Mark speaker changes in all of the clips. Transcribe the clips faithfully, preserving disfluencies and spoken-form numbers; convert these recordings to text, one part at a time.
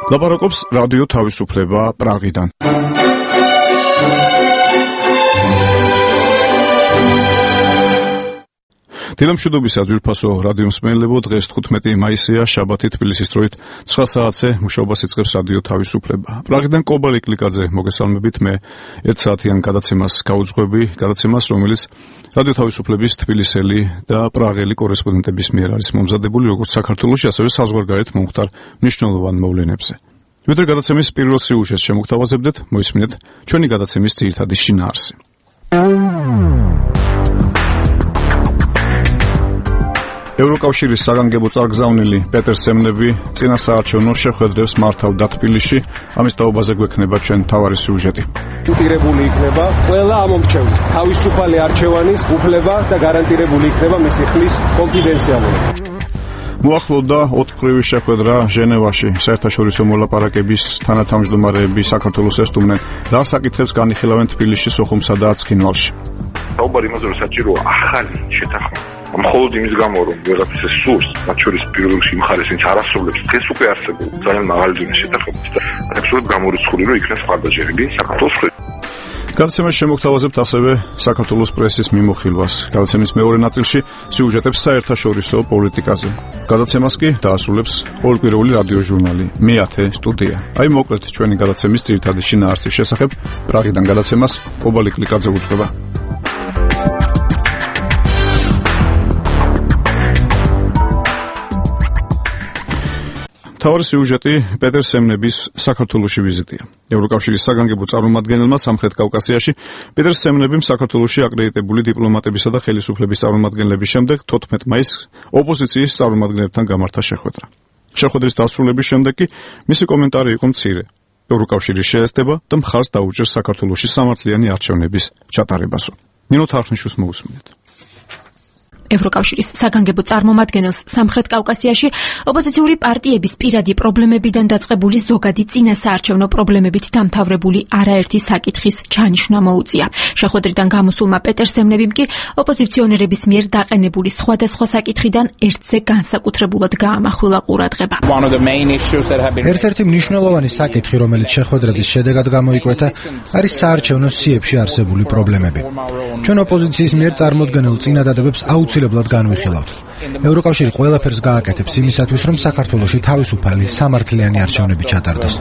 Speaker 1: ლაპარაკობს რადიო თავისუფლება პრაღიდან. დილამშვიდობისა ძვირფასო რადიო მსმენელებო, დღეს თხუთმეტი მაისია, შაბათი, თბილისის დროით ცხრა საათზე მუშაობას იწყებს რადიო თავისუფლება. პრაღიდან კობალე კლიკაძე მოგესალმებით, მე ერთ საათიან გადაცემას გაუძღვები, გადაცემას, რომელიც რადიო თავისუფლების თბილისელი და პრაღელი კორესპონდენტების მიერ არის მომზადებული, როგორც საქართველოში, ასევე საზღვარგარეთ მომხდარ მნიშვნელოვან მოვლენებზე. ვიდრე გადაცემის პირველ სიუჟეტს შემოგთავაზებდეთ, მოისმინეთ ჩვენი გადაცემის ძირითადი შინაარსი. ევროკავშირის საგანგებო წარგზავნილი პეტერ სემნები წინასაარჩევნო შეხვედრებს მართავდა თბილისში. ამის თაობაზე გვექნება ჩვენ მთავარი სიუჟეტი.
Speaker 2: გარანტირებული იქნება ყველა ამომრჩევლის თავისუფალი არჩევანის უფლება და გარანტირებული იქნება მისი ხმის კონფიდენციალობა.
Speaker 1: მოახლოვდა ოთხმხრივი შეხვედრა ჟენევაში. საერთაშორისო მოლაპარაკების თანათავმჯდომარეები საქართველოს ესტუმრნენ. რა საკითხებს განიხილავენ თბილისში, სოხუმსა და ცხინვალში.
Speaker 3: საუბარი იმაზე, რომ საჭიროა ახალი შეთანხმება. მხოლოდ იმის გამო, რომ ვიღაც ეს სურს, მათ შორის პირველში იმ ხარეს, ვინც არასრულებს დღეს უკვე არსებულ ძალიან მაღალი დონის შეთანხმებას და აბსოლუტურად გამორიცხული, რომ იქნას მხარდაჭერილი საქართველოს მხრიდან.
Speaker 1: გადაცემაში შემოგთავაზებთ ასევე საქართველოს პრესის მიმოხილვას. გადაცემის მეორე ნაწილში სიუჟეტებს საერთაშორისო პოლიტიკაზე. გადაცემას კი დაასრულებს ყოველკვირეული რადიო ჟურნალი მეათე სტუდია. აი მოკლედ ჩვენი გადაცემის ძირითადი შინაარსის შესახებ პრაღიდან გადაცემას კობალე კლიკაძე უძღვება. მთავარი სიუჟეტი პეტერ სემნების საქართველოში ვიზიტია. ევროკავშირის საგანგებო წარმომადგენელმა სამხრეთ კავკასიაში პეტერ სემნებიმ საქართველოში აკრედიტებული დიპლომატებისა და ხელისუფლების წარმომადგენლების შემდეგ თოთხმეტ მაისს ოპოზიციის წარმომადგენლებთან გამართა შეხვედრა. შეხვედრის დასრულების შემდეგ კი მისი კომენტარი იყო მცირე. ევროკავშირის შეესწება და მხარს დაუჭერს საქართველოში სამართლიანი არჩევნების ჩატარებასო. ნინო თარხნიშვილს მოусმინეთ.
Speaker 4: ევროკავშირის საგანგებო წარმომადგენელს სამხრეთ კავკასიაში ოპოზიციური პარტიების პირადი პრობლემებიდან დაწყებული ზოგადი წინასაარჩევნო პრობლემებით დამთავრებული არაერთი საკითხის ჩანიშვნა მოუწია. შეხვედრიდან გამოსულმა პეტერ სემნებიმ კი ოპოზიციონერების მიერ დაყენებული სხვადასხვა საკითხიდან ერთზე განსაკუთრებულად გაამახვილა ყურადღება.
Speaker 5: ერთ-ერთი მნიშვნელოვანი საკითხი, რომელიც შეხვედრების შედეგად გამოიკვეთა, არის საარჩევნო სიებში არსებული პრობლემები. ჩვენ ოპოზიციის მიერ წარმოდგენილ წინადადებებს აუცილებლად განვიხილავთ. ევროკავშირი ყველაფერს გააკეთებს იმისათვის, რომ საქართველოში თავისუფალი, სამართლიანი არჩევნები ჩატარდეს.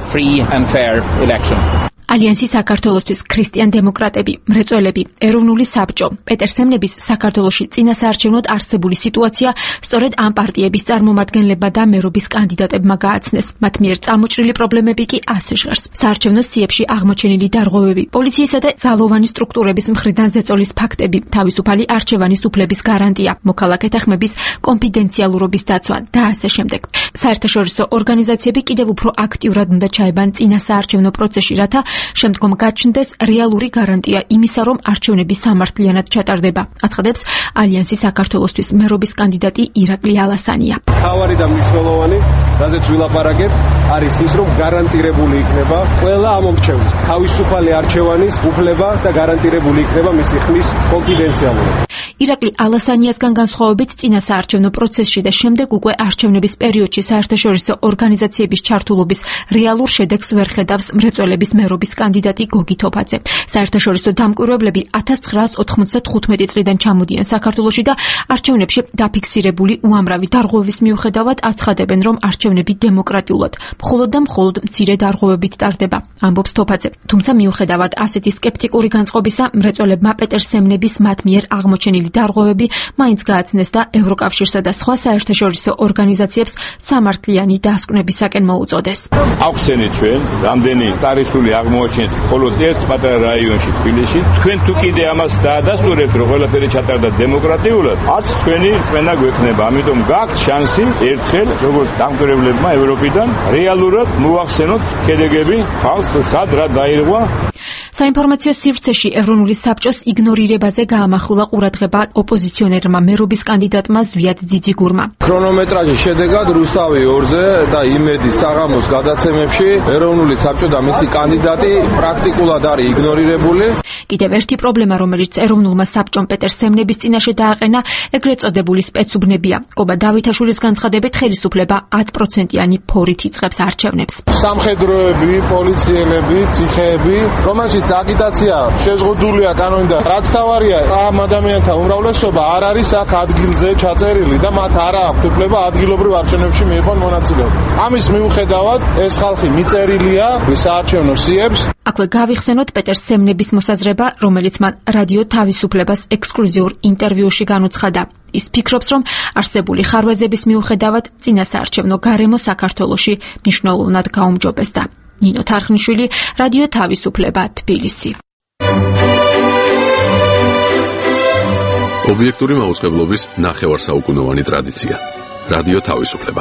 Speaker 4: ალიანსი საქართველოსთვის ქრისტიან დემოკრატები, მრეწველები, ეროვნული საბჭო, პეტერ სემნების საქართველოში წინასაარჩევნოდ არსებული სიტუაცია სწორედ ამ პარტიების წარმომადგენლებმა და მერობის კანდიდატებმა გააცნეს. მათ მიერ წამოჭრილი პრობლემები კი ასე ჟღერს. საარჩევნო სიებში აღმოჩენილი დარღვევები, პოლიციისა და ძალოვანი სტრუქტურების მხრიდან ზეწოლის ფაქტები, თავისუფალი არჩევანის უფლების გარანტია, მოქალაქეთა ხმების კონფიდენციალურობის დაცვა და ასე შემდეგ. საერთაშორისო ორგანიზაციები კიდევ უფრო აქტიურად უნდა ჩაებან წინასაარჩევნო პროცესში, რათა შემდგომ გაჩნდეს რეალური გარანტია იმისა, რომ არჩევნები სამართლიანად ჩატარდება. აცხადებს ალიანსი საქართველოსთვის მერობის კანდიდატი ირაკლი ალასანია.
Speaker 2: მთავარი და მნიშვნელოვანი, რაზეც ვილაპარაკეთ, არის ის, რომ გარანტირებული იქნება ყველა ამომრჩევლის თავისუფალი არჩევანის უფლება და გარანტირებული იქნება მისი ხმის კონფიდენციალობა.
Speaker 4: ირაკლი ალასანიასგან განსხვავებით წინასაარჩევნო პროცესში და შემდეგ უკვე არჩევნების პერიოდში საერთაშორისო ორგანიზაციების ჩართულობის რეალურ შედეგს ვერ ხედავს მრეწველების მერობის კანდიდატი გოგი თოფაძე. საერთაშორისო დამკვირვებლები ათას ცხრაას ოთხმოცდათხუთმეტი წლიდან ჩამოდიან საქართველოში და არჩევნებში დაფიქსირებული უამრავი დარღვევის მიუხედავად აცხადებენ, რომ არჩევნები დემოკრატიულად, მხოლოდ და მხოლოდ მცირე დარღვევებით ტარდება, ამბობს თოფაძე. თუმცა მიუხედავად ასეთი სკეპტიკური განწყობისა, მრეწველებმა პეტერ სემნების მათ მიერ აღმოჩენილი დარღვევები მაინც გააცნეს და ევროკავშირსა და სხვა საერთაშორისო ორგანიზაციებს სამართლიანი დასკვნებისაკენ მოუწოდეს.
Speaker 6: ახსენეთ ჩვენ, რამდენი ტარისული აღმოაჩენთ მხოლოდ ერთ პატარა რაიონში თბილისში. თქვენ თუ კიდე ამას დაადასტურებთ, რომ ყველაფერი ჩატარდა დემოკრატიულად, არც თქვენი რწმენა გვექნება. ამიტომ გაქვთ შანსი ერთხელ, როგორც დამკვირვებლებმა ევროპიდან, რეალურად მოახსენოთ შედეგები ხალხს, სად რა დაირღვა.
Speaker 4: საინფორმაციო სივრცეში ეროვნული საბჭოს იგნორირებაზე გაამახვილა ყურადღება ოპოზიციონერმა მერობის კანდიდატმა ზვიად ძიძიგურმა.
Speaker 7: ქრონომეტრაჟის შედეგად რუსთავი ორზე და იმედი საღამოს გადაცემებში ეროვნული საბჭო და მისი კანდიდატი პრაქტიკულად არის იგნორირებული.
Speaker 4: კიდევ ერთი პრობლემა, რომელიც ეროვნულმა საბჭომ პეტერ სემნების წინაშე დააყენა, ეგრეთ წოდებული სპეცუბნებია. კობა დავითაშვილის განცხადებით, ხელისუფლება ათ პროცენტიანი ფორით იწყებს არჩევნებს.
Speaker 8: სამხედროები, პოლიციელები, ციხეები, რომელშიც აგიტაცია შეზღუდულია კანონიდან. რაც თავარია, ამ ადამიანთა უმრავლესობა არ არის აქ ადგილზე ჩაწერილი და მათ არ აქვთ უფლება ადგილობრივ არჩევნებში მიიღონ მონაწილეობა. ამის მიუხედავად, ეს ხალხი მიწერილია საარჩევნო სიებს.
Speaker 4: აქვე გავიხსენოთ პეტერ სემნების მოსაზრება, რომელიც მან რადიო თავისუფლებას ექსკლუზიურ ინტერვიუში განუცხადა. ის ფიქრობს, რომ არსებული ხარვეზების მიუხედავად წინასაარჩევნო გარემო საქართველოში მნიშვნელოვნად გაუმჯობესდა. ნინო თარხნიშვილი, რადიო თავისუფლება, თბილისი.
Speaker 9: ობიექტური მაუწყებლობის ნახევარსაუკუნოვანი ტრადიცია. რადიო თავისუფლება.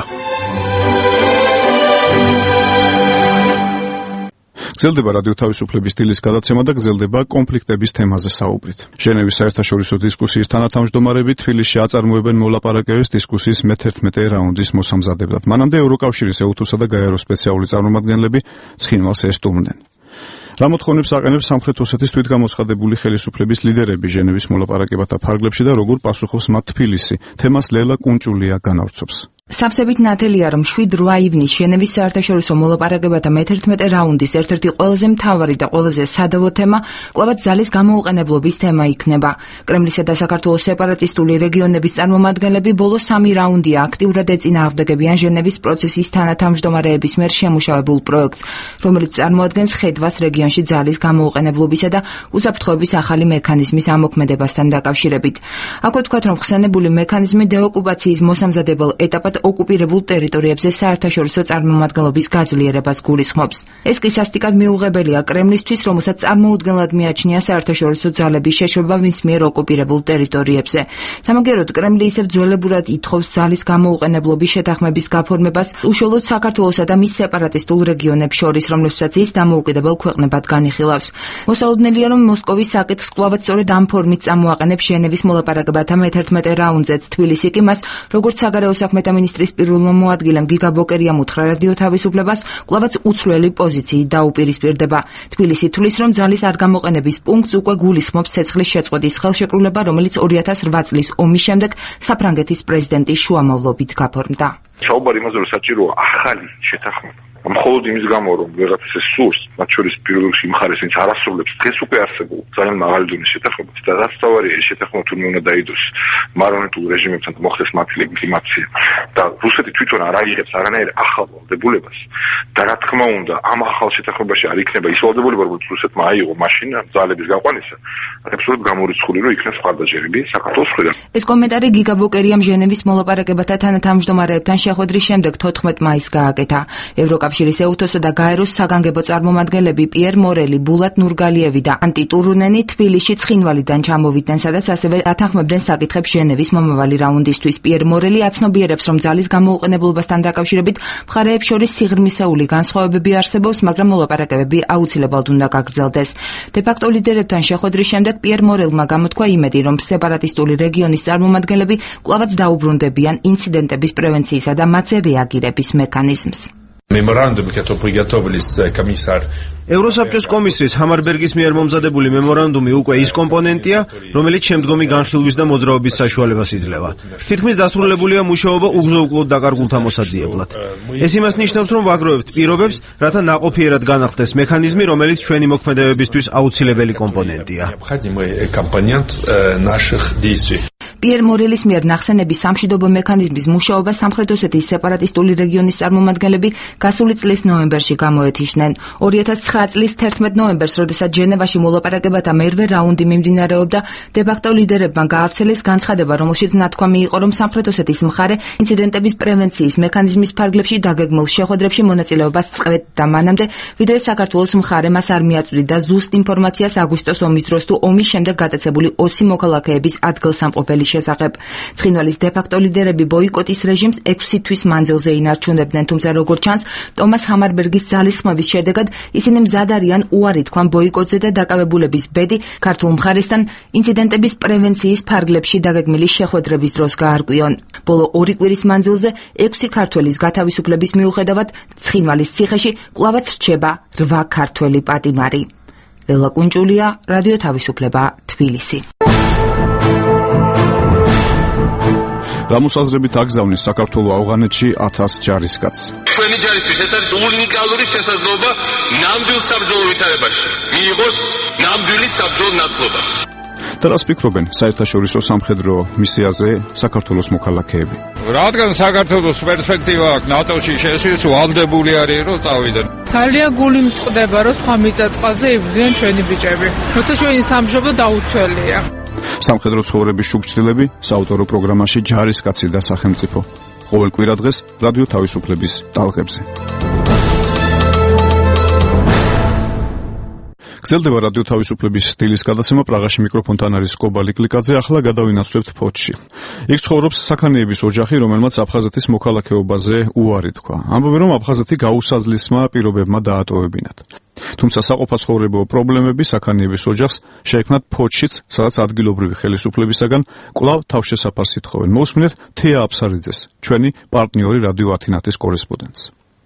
Speaker 1: გრძელდება რადიო თავისუფლების სტილის გადაცემა და გრძელდება კონფლიქტების თემაზე საუბრით. ჟენევის საერთაშორისო დისკუსიის თანათავმჯდომარები თბილისში აწარმოებენ მოლაპარაკებებს დისკუსიის მეთერთმეტე რაუნდის მოსამზადებლად. მანამდე ევროკავშირის ეუთუსა და გაეროს სპეციალური წარმომადგენლები ცხინვალს ესტუმრნენ. რა მოთხოვნებს აყენებს სამხრეთ ოსეთის თვითგამოცხადებული ხელისუფლების ლიდერები ჟენევის მოლაპარაკებათა ფარგლებში და როგორ პასუხობს მათ თბილისი? თემას ლელა კუნჭულია განავრცობს.
Speaker 10: სავსებით ნათელია, რომ შვიდ რვა ივნის ჟენევის საერთაშორისო მოლაპარაკებათა მეთერთმეტე რაუნდის ერთ-ერთი ყველაზე მთავარი და ყველაზე სადავო თემა კვლავაც ძალის გამოუყენებლობის თემა იქნება. კრემლისა და საქართველოს სეპარატისტული რეგიონების წარმომადგენლები ბოლო სამი რაუნდია აქტიურად ეწინააღმდეგებიან ჟენევის პროცესის თანათავმჯდომარეების მიერ შემუშავებულ პროექტს, რომელიც წარმოადგენს ხედვას რეგიონში ძალის გამოუყენებლობისა და უსაფრთხოების ახალი მექანიზმის ამოქმედებასთან დაკავშირებით. აქვე ვთქვათ, რომ ხსენებული მექანიზმი დეოკუპაციის მოსამზადებელ ეტაპად ოკუპირებულ ტერიტორიებზე საერთაშორისო წარმომადგენლობის გაძლიერებას გულისხმობს. ეს კი სასტიკად მიუღებელია კრემლისთვის, რომელსაც წარმოუდგენლად მიაჩნია საერთაშორისო ძალების შეშვება მის მიერ ოკუპირებულ ტერიტორიებზე. სამაგიეროდ კრემლი ისევ ძველებურად ითხოვს ძალის გამოუყენებლობის შეთანხმების გაფორმებას უშუალოდ საქართველოსა და მის სეპარატისტულ რეგიონებს შორის, რომლებსაც ის დამოუკიდებელ ქვეყნებად განიხილავს. მოსალოდნელია, რომ მოსკოვის საკითხს კვლავაც სწორედ ამ ფორმით წამოაყენებს ჟენევის მოლაპარაკებათა მეთერთმეტე რაუნდზეც. თბილისი კი მას, როგორც საგარეო საქმეთა მინისტრის პირველმა მოადგილემ გიგა ბოკერიამ უთხრა რადიო თავისუფლებას, კვლავაც უცვლელი პოზიციით დაუპირისპირდება. თბილისი თვლის, რომ ძალის ადგამოყენების პუნქტს უკვე გულისხმობს ცეცხლის შეწყვეტის ხელშეკრულება, რომელიც ორი ათას რვა წლის ომის შემდეგ საფრანგეთის პრეზიდენტის შუამავლობით გაფორმდა.
Speaker 3: საუბარი იმაზე, რომ საჭიროა ახალი შეთანხმება. მხოლოდ იმის გამო, რომ ვიღაცას ეს სურს, მათ შორის პირველ რიგში იმ მხარეს, ვინც არ ასრულებს დღეს უკვე არსებულ ძალიან მაღალი დონის შეთანხმებას და რაც თავარია, ეს შეთანხმება თურმე უნდა დაიდოს მარიონეტულ რეჟიმებთან და მოხდეს მათი ლეგიტიმაცია და რუსეთი თვითონ არ აიღებს არანაირ ახალ ვალდებულებას და რა თქმა უნდა, ამ ახალ შეთანხმებაში არ იქნება ის ვალდებულება, რომელიც რუსეთმა აიღო მაშინ ძალების გაყვანისა, აბსოლუტურად გამორიცხული, რომ იქნებს მხარდაჭერები საქართველოს მხრიდან.
Speaker 10: ეს კომენტარი გიგა ბოკერიამ ჟენევის მოლაპარაკებათა თანათავმჯდომარეებთან შეხვედრის შემდეგ თოთხმეტ მაისს გააკეთა. ევროკავშირის ეუთოსა და გაეროს საგანგებო წარმომადგენლები პიერ მორელი, ბულატ ნურგალიევი და ანტი ტურუნენი თბილისში ცხინვალიდან ჩამოვიდნენ, სადაც ასევე ათანხმებდნენ საკითხებს ჟენევის მომავალი რაუნდისთვის. პიერ მორელი აცნობიერებს, რომ ძალის გამოუყენებლობასთან დაკავშირებით მხარეებს შორის სიღრმისეული განსხვავებები არსებობს, მაგრამ მოლაპარაკებები აუცილებლად უნდა გაგრძელდეს. დე-ფაქტო ლიდერებთან შეხვედრის შემდეგ პიერ მორელმა გამოთქვა იმედი, რომ სეპარატისტული რეგიონის წარმომადგენლები კვლავაც დაუბრუნდებიან ინციდენტების პრევენციისა და მათზე რეაგირების მექანიზმს.
Speaker 11: Memorandum, который приготовили с комиссар
Speaker 12: ევროსაბჭოს კომისრის ჰამარბერგის მიერ მომზადებული მემორანდუმი უკვე ის კომპონენტია, რომელიც შემდგომი განხილვის და მოძრაობის საშუალებას იძლევა. თითქმის დასრულებულია მუშაობა უგზო-უკვლოდ დაკარგულთა მოსაძიებლად. ეს იმას ნიშნავს, რომ ვაგროვებთ პირობებს, რათა ნაყოფიერად განახდეს მექანიზმი, რომელიც ჩვენი მოქმედებებისთვის აუცილებელი კომპონენტია.
Speaker 10: პიერ მორელის მიერ ნახსენების სამშვიდობო მექანიზმის მუშაობა სამხრეთ ოსეთის სეპარატისტული რეგიონის წარმომადგენლები გასული წლის ნოემბერში გამოეთიშნენ. ორი ათას ცხრა წლის თერთმეტ ნოემბერს, როდესაც ჟენევაში მოლაპარაკებათა მერვე რაუნდი მიმდინარეობდა, დე-ფაქტო ლიდერებმა გაავრცელეს განცხადება, რომელშიც ნათქვამი იყო, რომ სამხრეთ ოსეთის მხარე ინციდენტების პრევენციის მექანიზმის ფარგლებში დაგეგმილ შეხვედრებში მონაწილეობას წყვეტ და მანამდე, ვიდრე საქართველოს მხარე მას არ მიაწვდიდა ზუსტ ინფორმაციას აგვისტოს ომის დროს თუ ომის შემდეგ გატაცებული ოსი მოქალაქეების ადგილსამყოფელი დაკავების შესახებ. ცხინვალის დე-ფაქტო ლიდერები ბოიკოტის რეჟიმს ექვსი თვის მანძილზე ინარჩუნებდნენ, თუმცა როგორც ჩანს, ტომას ჰამარბერგის ძალისხმევის შედეგად ისინი მზად არიან უარი თქვან ბოიკოტზე და დაკავებულების ბედი ქართულ მხარესთან ინციდენტების პრევენციის ფარგლებში დაგეგმილი შეხვედრების დროს გაარკვიონ. ბოლო ორი კვირის მანძილზე ექვსი ქართველის გათავისუფლების მიუხედავად ცხინვალის ციხეში კვლავაც რჩება რვა ქართველი პატიმარი. ლელა კუნჭულია, რადიო თავისუფლება, თბილისი.
Speaker 1: რამოს აზრებით აგზავნის საქართველოს ავღანეთში ათას ჯარისკაცს.
Speaker 13: ჩვენი ჯარისთვის ეს არის უნიკალური შესაძლებლობა ნამდვილ საბრძოლო ვითარებაში მიიღოს ნამდვილი საბრძოლო ნათლობა.
Speaker 1: და რას ფიქრობენ საერთაშორისო სამხედრო მისიაზე საქართველოს მოქალაქეები?
Speaker 6: რადგან საქართველოს პერსპექტივა აქვს ნატოში შესვლის, ვალდებული არის რომ წავიდენ.
Speaker 14: ძალიან გული მწყდება რომ სხვა მიწა-წყალზე იბრძვიან ჩვენი ბიჭები. როცა ჩვენი სამშობლო დაუცველია.
Speaker 1: სამხედრო ცხოვრების შუქჭდილები საავტორო პროგრამაში ჯარისკაცი და სახელმწიფო. ყოველ კვირა დღეს რადიო თავისუფლების ტალღებზე. გრძელდება რადიო თავისუფლების სტილის გადაცემა. პრაღაში მიკროფონთან არის კობალი კლიკაძე. ახლა გადავინაცვლებთ ფოთში. იქ ცხოვრობს საქანიების ოჯახი, რომელმაც აფხაზეთის მოქალაქეობაზე უარი თქვა. ამბობენ, რომ აფხაზეთი გაუსაზლისმა პირობებმა დაატოვებინათ. თუმცა საყოფაცხოვრებო პრობლემები საქანიების ოჯახს შეექმნათ ფოთშიც, სადაც ადგილობრივი ხელისუფლებისაგან კვლავ თავშესაფარს ითხოვენ. მოусმინეთ თეა აფსარიძეს, ჩვენი პარტნიორი რადიო ათინათის კორესპონდენტს.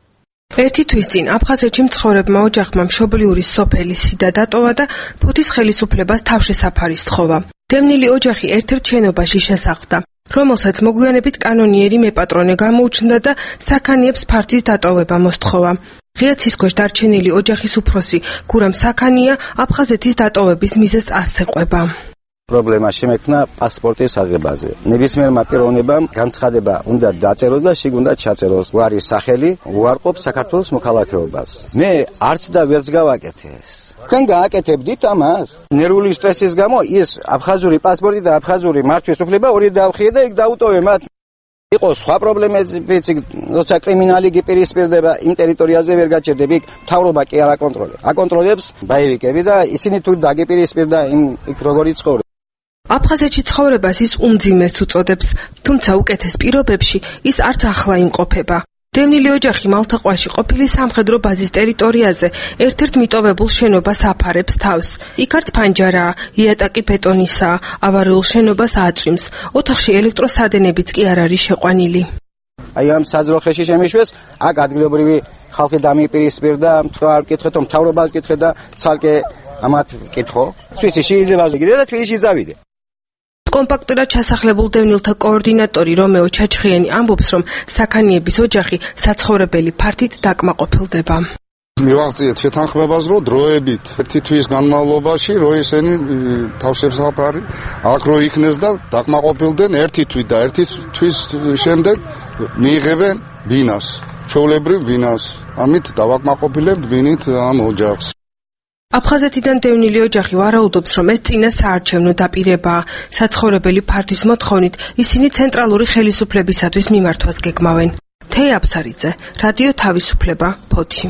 Speaker 15: ერთი თვის წინ აფხაზეთში მცხოვრებმა ოჯახმა მშობლიური სოფელი სიდა დატოვა და ფოთის ხელისუფლებას თავშესაფარი სთხოვა. დევნილი ოჯახი ერთ-ერთ შენობაში შესახლდა, რომელსაც მოგვიანებით კანონიერი მეპატრონე გამოუჩნდა და საქანიებს ფართის დატოვება მოსთხოვა. ღია ცის ქვეშ დარჩენილი ოჯახის უფროსი გურამ საქანია აფხაზეთის დატოვების მიზეზს ასე ყვება.
Speaker 16: პრობლემა შემექნა პასპორტის აღებაზე. ნებისმიერმა პიროვნებამ განცხადება უნდა დაწეროს და შიგ უნდა ჩაწეროს გვარის სახელი, უარყოფს საქართველოს მოქალაქეობას. მე არც და ვერც გავაკეთეს. თქვენ გააკეთებდით ამას? ნერვული სტრესის გამო ის აფხაზური პასპორტი და აფხაზური მართვის უფლება ორი დავხიე და იქ დაუტოვე მათ. იყო სხვა პრობლემებიც, როცა კრიმინალი გიპირისპირდება, იმ ტერიტორიაზე ვერ გაჩერდები, მთავრობა კი არ აკონტროლებს. აკონტროლებს ბაივიკები და ისინი თუ დაგიპირისპირდა იმ იქ როგორი ცხოვრობენ.
Speaker 15: აფხაზეთში ცხოვრებას ის უმძიმეს უწოდებს, თუმცა უკეთეს პირობებში ის არც ახლა იმყოფება. დევნილი ოჯახი მალთაყვაში ყოფილი სამხედრო ბაზის ტერიტორიაზე ერთ-ერთ მიტოვებულ შენობას აფარებს თავს. იქ არც ფანჯარაა, იატაკი ბეტონისაა, ავარიულ შენობას აწვიმს. ოთახში ელექტროსადენებიც კი არ არის შეყვანილი.
Speaker 16: აი ამ საძროხეში შემიშვეს, აქ ადგილობრივი ხალხი დამიპირისპირდა, თქვა ვკითხეთ, მთავრობა ვკითხე და ცალკე ამათ ვკითხო. სვიცი შეიძლება გიდე და თბილისში წავიდე.
Speaker 15: კომპაქტურად ჩასახლებულ დევნილთა კოორდინატორი რომეო ჩაჩხიანი ამბობს, რომ საქანიების ოჯახი საცხოვრებელი ფართით დაკმაყოფილდება.
Speaker 8: მივაღწიეთ შეთანხმებას, რომ დროებით ერთი თვის განმავლობაში რო ისინი თავშესაფარი აქ რო იქნეს და დაკმაყოფილდნენ ერთი თვით და ერთი თვის შემდეგ მიიღებენ ბინას, ჩვეულებრივ ბინას. ამით დავაკმაყოფილებთ ბინით ამ ოჯახს.
Speaker 15: აფხაზეთიდან დევნილი ოჯახი ვარაუდობს, რომ ეს წინა საარჩევნო დაპირებაა. საცხოვრებელი ფართვის მოთხოვნით ისინი ცენტრალური ხელისუფლებისათვის მიმართვას გეგმავენ. თეა აფსარიძე, რადიო თავისუფლება, ფოთი.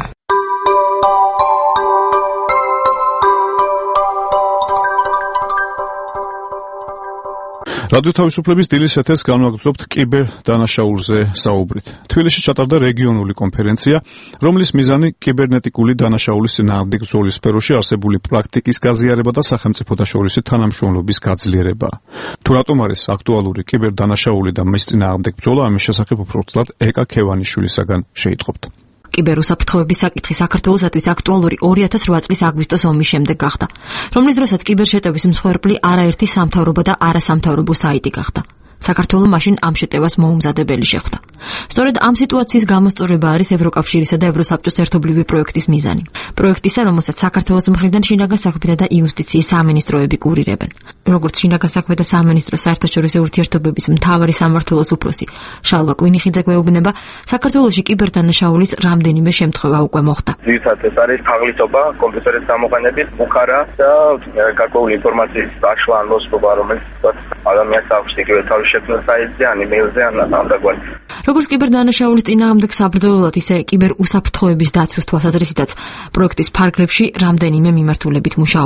Speaker 1: რადიო თავისუფლების დილის ეთერს განვაგრძობთ კიბერ დანაშაულზე საუბრით. თბილისში ჩატარდა რეგიონული კონფერენცია, რომლის მიზანი კიბერნეტიკული დანაშაულის წინააღმდეგ ბრძოლის სფეროში არსებული პრაქტიკის გაზიარება და სახელმწიფო შორისი თანამშრომლობის გაძლიერებაა. თუ რატომ არის აქტუალური კიბერდანაშაული და მის წინააღმდეგ ბრძოლა, ამის შესახებ უფრო ვრცლად ეკა ქევანიშვილისაგან შეიტყობთ.
Speaker 4: კიბერუსაფრთხოების საკითხი საქართველოსათვის აქტუალური ორი ათას რვა წლის აგვისტოს ომის შემდეგ გახდა, რომლის დროსაც კიბერშეტევის მსხვერპლი არაერთი სამთავრობო და არასამთავრობო საიტი გახდა. საქართველო მაშინ ამ შეტევას მოუმზადებელი შეხვდა. სწორედ ამ სიტუაციის გამოსწორება არის ევროკავშირისა და ევროსაბჭოს ერთობლივი პროექტის მიზანი. პროექტისა, რომელსაც საქართველოს მხრიდან შინაგან საქმეთა და იუსტიციის სამინისტროები კურირებენ. როგორც შინაგან საქმეთა სამინისტროს საერთაშორისო ურთიერთობების მთავარი სამმართველოს უფროსი შალვა კვინიხიძე გვეუბნება, საქართველოში კიბერდანაშაულის რამდენიმე შემთხვევა უკვე მოხდა.
Speaker 17: ძირითადად ეს არის თაღლითობა, კომპიუტერის გამოყენებით, უქარა და გარკვეული ინფორმაციის დაშლა ან მოსპობა, რომელიც ადამიანს აქვს იგივე თავის შექმნილ საიტზე, ან იმეილზე, ან ამდაგვარი.
Speaker 4: როგორც კიბერდანაშაულის წინააღმდეგ საბრძოლოდ, ისე კიბერუსაფრთხოების დაცვის თვალსაზრისითაც პროექტის ფარგლებში რამდენიმე მიმართულებით მუშაობენ.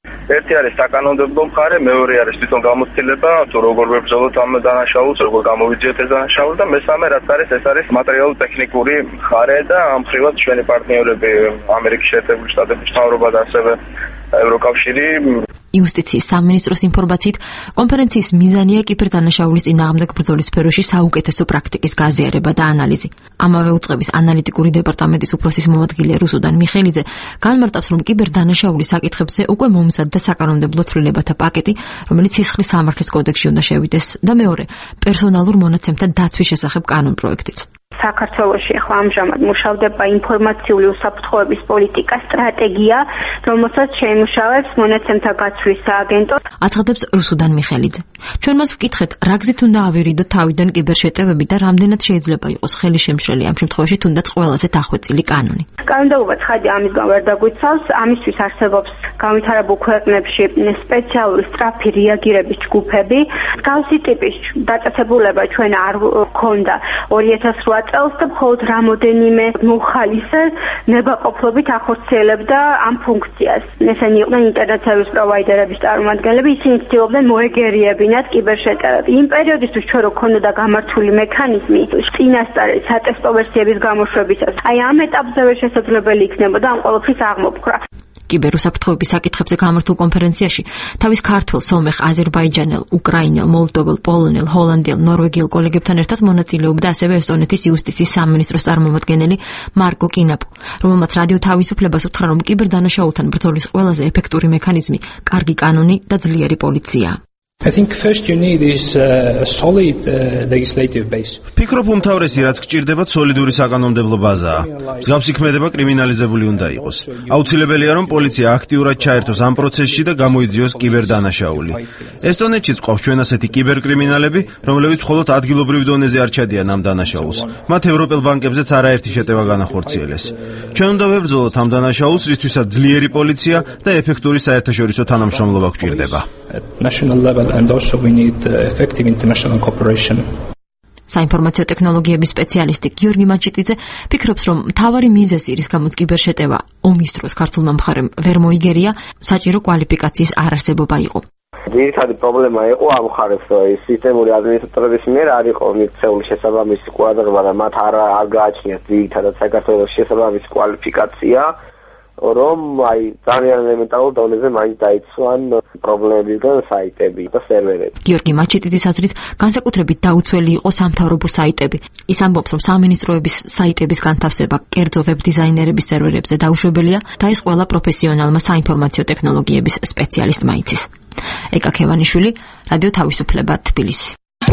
Speaker 17: ერთი არის საკანონმდებლო მხარე, მეორე არის თვითონ გამოცდილება, თუ როგორ ვებრძოლოთ ამ დანაშაულს, როგორ გამოვიძიოთ ეს დანაშაული და მესამე რაც არის, ეს არის მატერიალურ-ტექნიკური მხარე და ამ მხრივაც ჩვენი პარტნიორები ამერიკის შეერთებული შტატების მთავრობა და ასევე ევროკავშირი.
Speaker 4: იუსტიციის სამინისტროს ინფორმაციით, კონფერენციის მიზანია კიბერდანაშაულის წინააღმდეგ ბრძოლის სფეროში საუკეთესო პრაქტიკის გაზიარება და ანალიზი. ამავე უწყების ანალიტიკური დეპარტამენტის უფროსის მოადგილე რუსუდან მიხელიძე განმარტავს, რომ კიბერდანაშაულის საკითხებზე უკვე მომზადდა საკანონმდებლო ცვლილებათა პაკეტი, რომელიც სისხლის სამართლის კოდექსში უნდა შევიდეს და მეორე, პერსონალურ მონაცემთა დაცვის შესახებ კანონპროექტიც.
Speaker 18: საქართველოში ახლა ამჟამად მუშავდება ინფორმაციული უსაფრთხოების პოლიტიკას სტრატეგია, რომელსაც შეიმუშავებს მონაცემთა გაცვლის სააგენტო.
Speaker 4: აცხადებს რუსუდან მიხელიძე. ჩვენ მას ვკითხეთ, რა გზით უნდა ავირიდოთ თავიდან კიბერშეტევები და რამდენად შეიძლება იყოს ხელი შემშლელი ამ შემთხვევაში თუნდაც ყველაზე დახვეწილი კანონი.
Speaker 18: კანონმდებლობა ცხადია ამისგან ვერ დაგვიცავს, ამისთვის არსებობს განვითარებულ ქვეყნებში სპეციალური სწრაფი რეაგირების ჯგუფები. მსგავსი ტიპის დაწესებულება ჩვენ არ გვქონდა ორი ათას რვა წელს და მხოლოდ რამოდენიმე მოხალისე ნებაყოფლობით ახორციელებდა ამ ფუნქციას. ესენი იყვნენ ინტერნეტ სერვის პროვაიდერების წარმომადგენლები, ისინი ცდილობდნენ მოეგერიებინათ კიბერშეტევები. იმ პერიოდისთვის ჩვენ რო ქონოდა გამართული მექანიზმი წინასწარ სატესტო ვერსიების გამოშვებისას, აი ამ ეტაპზე ვერ შესაძლებელი იქნებოდა ამ ყოველთვის აღმოფხვრა.
Speaker 4: კიბერუსაფრთხოების საკითხებზე გამართულ კონფერენციაში თავის ქართველ, სომეხ, აზერბაიჯანელ, უკრაინელ, მოლდოველ, პოლონელ, ჰოლანდიელ, ნორვეგიელ კოლეგებთან ერთად მონაწილეობდა ასევე ესტონეთის იუსტიციის სამინისტროს წარმომადგენელი მარკო კინაპუ, რომელმაც რადიო თავისუფლებას უთხრა, რომ კიბერდანაშაულთან ბრძოლის ყველაზე ეფექტური მექანიზმი კარგი კანონი და ძლიერი პოლიციაა.
Speaker 19: I think first you need is a solid uh, legislative base.
Speaker 12: ფიქრობ უმთავრესი რაც გჭირდებათ სოლიდური საკანონმდებლო ბაზაა. მსგავსი ქმედება კრიმინალიზებული უნდა იყოს. აუცილებელია რომ პოლიცია აქტიურად ჩაერთოს ამ პროცესში და გამოიძიოს კიბერდანაშაული. ესტონეთშიც ყავს ჩვენ ასეთი კიბერკრიმინალები, რომლებიც მხოლოდ ადგილობრივ დონეზე არ ჩადიან ამ დანაშაულს. მათ ევროპელ ბანკებზეც არაერთი შეტევა განახორციელეს. ჩვენ უნდა ვებრძოლოთ ამ დანაშაულს, რისთვისაც ძლიერი პოლიცია და ეფექტური საერთაშორისო თანამშრომლობა გვჭირდება.
Speaker 19: At national level and also we need uh, effective international cooperation.
Speaker 4: საინფორმაციო ტექნოლოგიების სპეციალისტი გიორგი მაჩიტიძე ფიქრობს, რომ მთავარი მიზეზი, რის გამოც კიბერშეტევა ომის დროს ქართულმა მხარემ ვერ მოიგერია, საჭირო კვალიფიკაციის არარსებობა იყო.
Speaker 20: ძირითადი პრობლემა იყო ამ მხარეს, რომ სისტემური ადმინისტრატორების მიერ არ იყო მიღწეული შესაბამისი ყურადღება და მათ არ არ გააჩნიათ ძირითადად საქართველოს შესაბამისი კვალიფიკაცია. რომ აი ძალიან ელემენტარულ დონეზე მაინც დაიცვან პრობლემებიდან საიტები და სერვერები.
Speaker 4: გიორგი მაჩიტიძის აზრით, განსაკუთრებით დაუცველი იყო სამთავრობო საიტები. ის ამბობს, რომ სამინისტროების საიტების განთავსება კერძო ვებ დიზაინერების სერვერებზე დაუშვებელია და ეს ყველა პროფესიონალმა საინფორმაციო ტექნოლოგიების სპეციალისტმა იცის. ეკა ქევანიშვილი, რადიო თავისუფლება, თბილისი.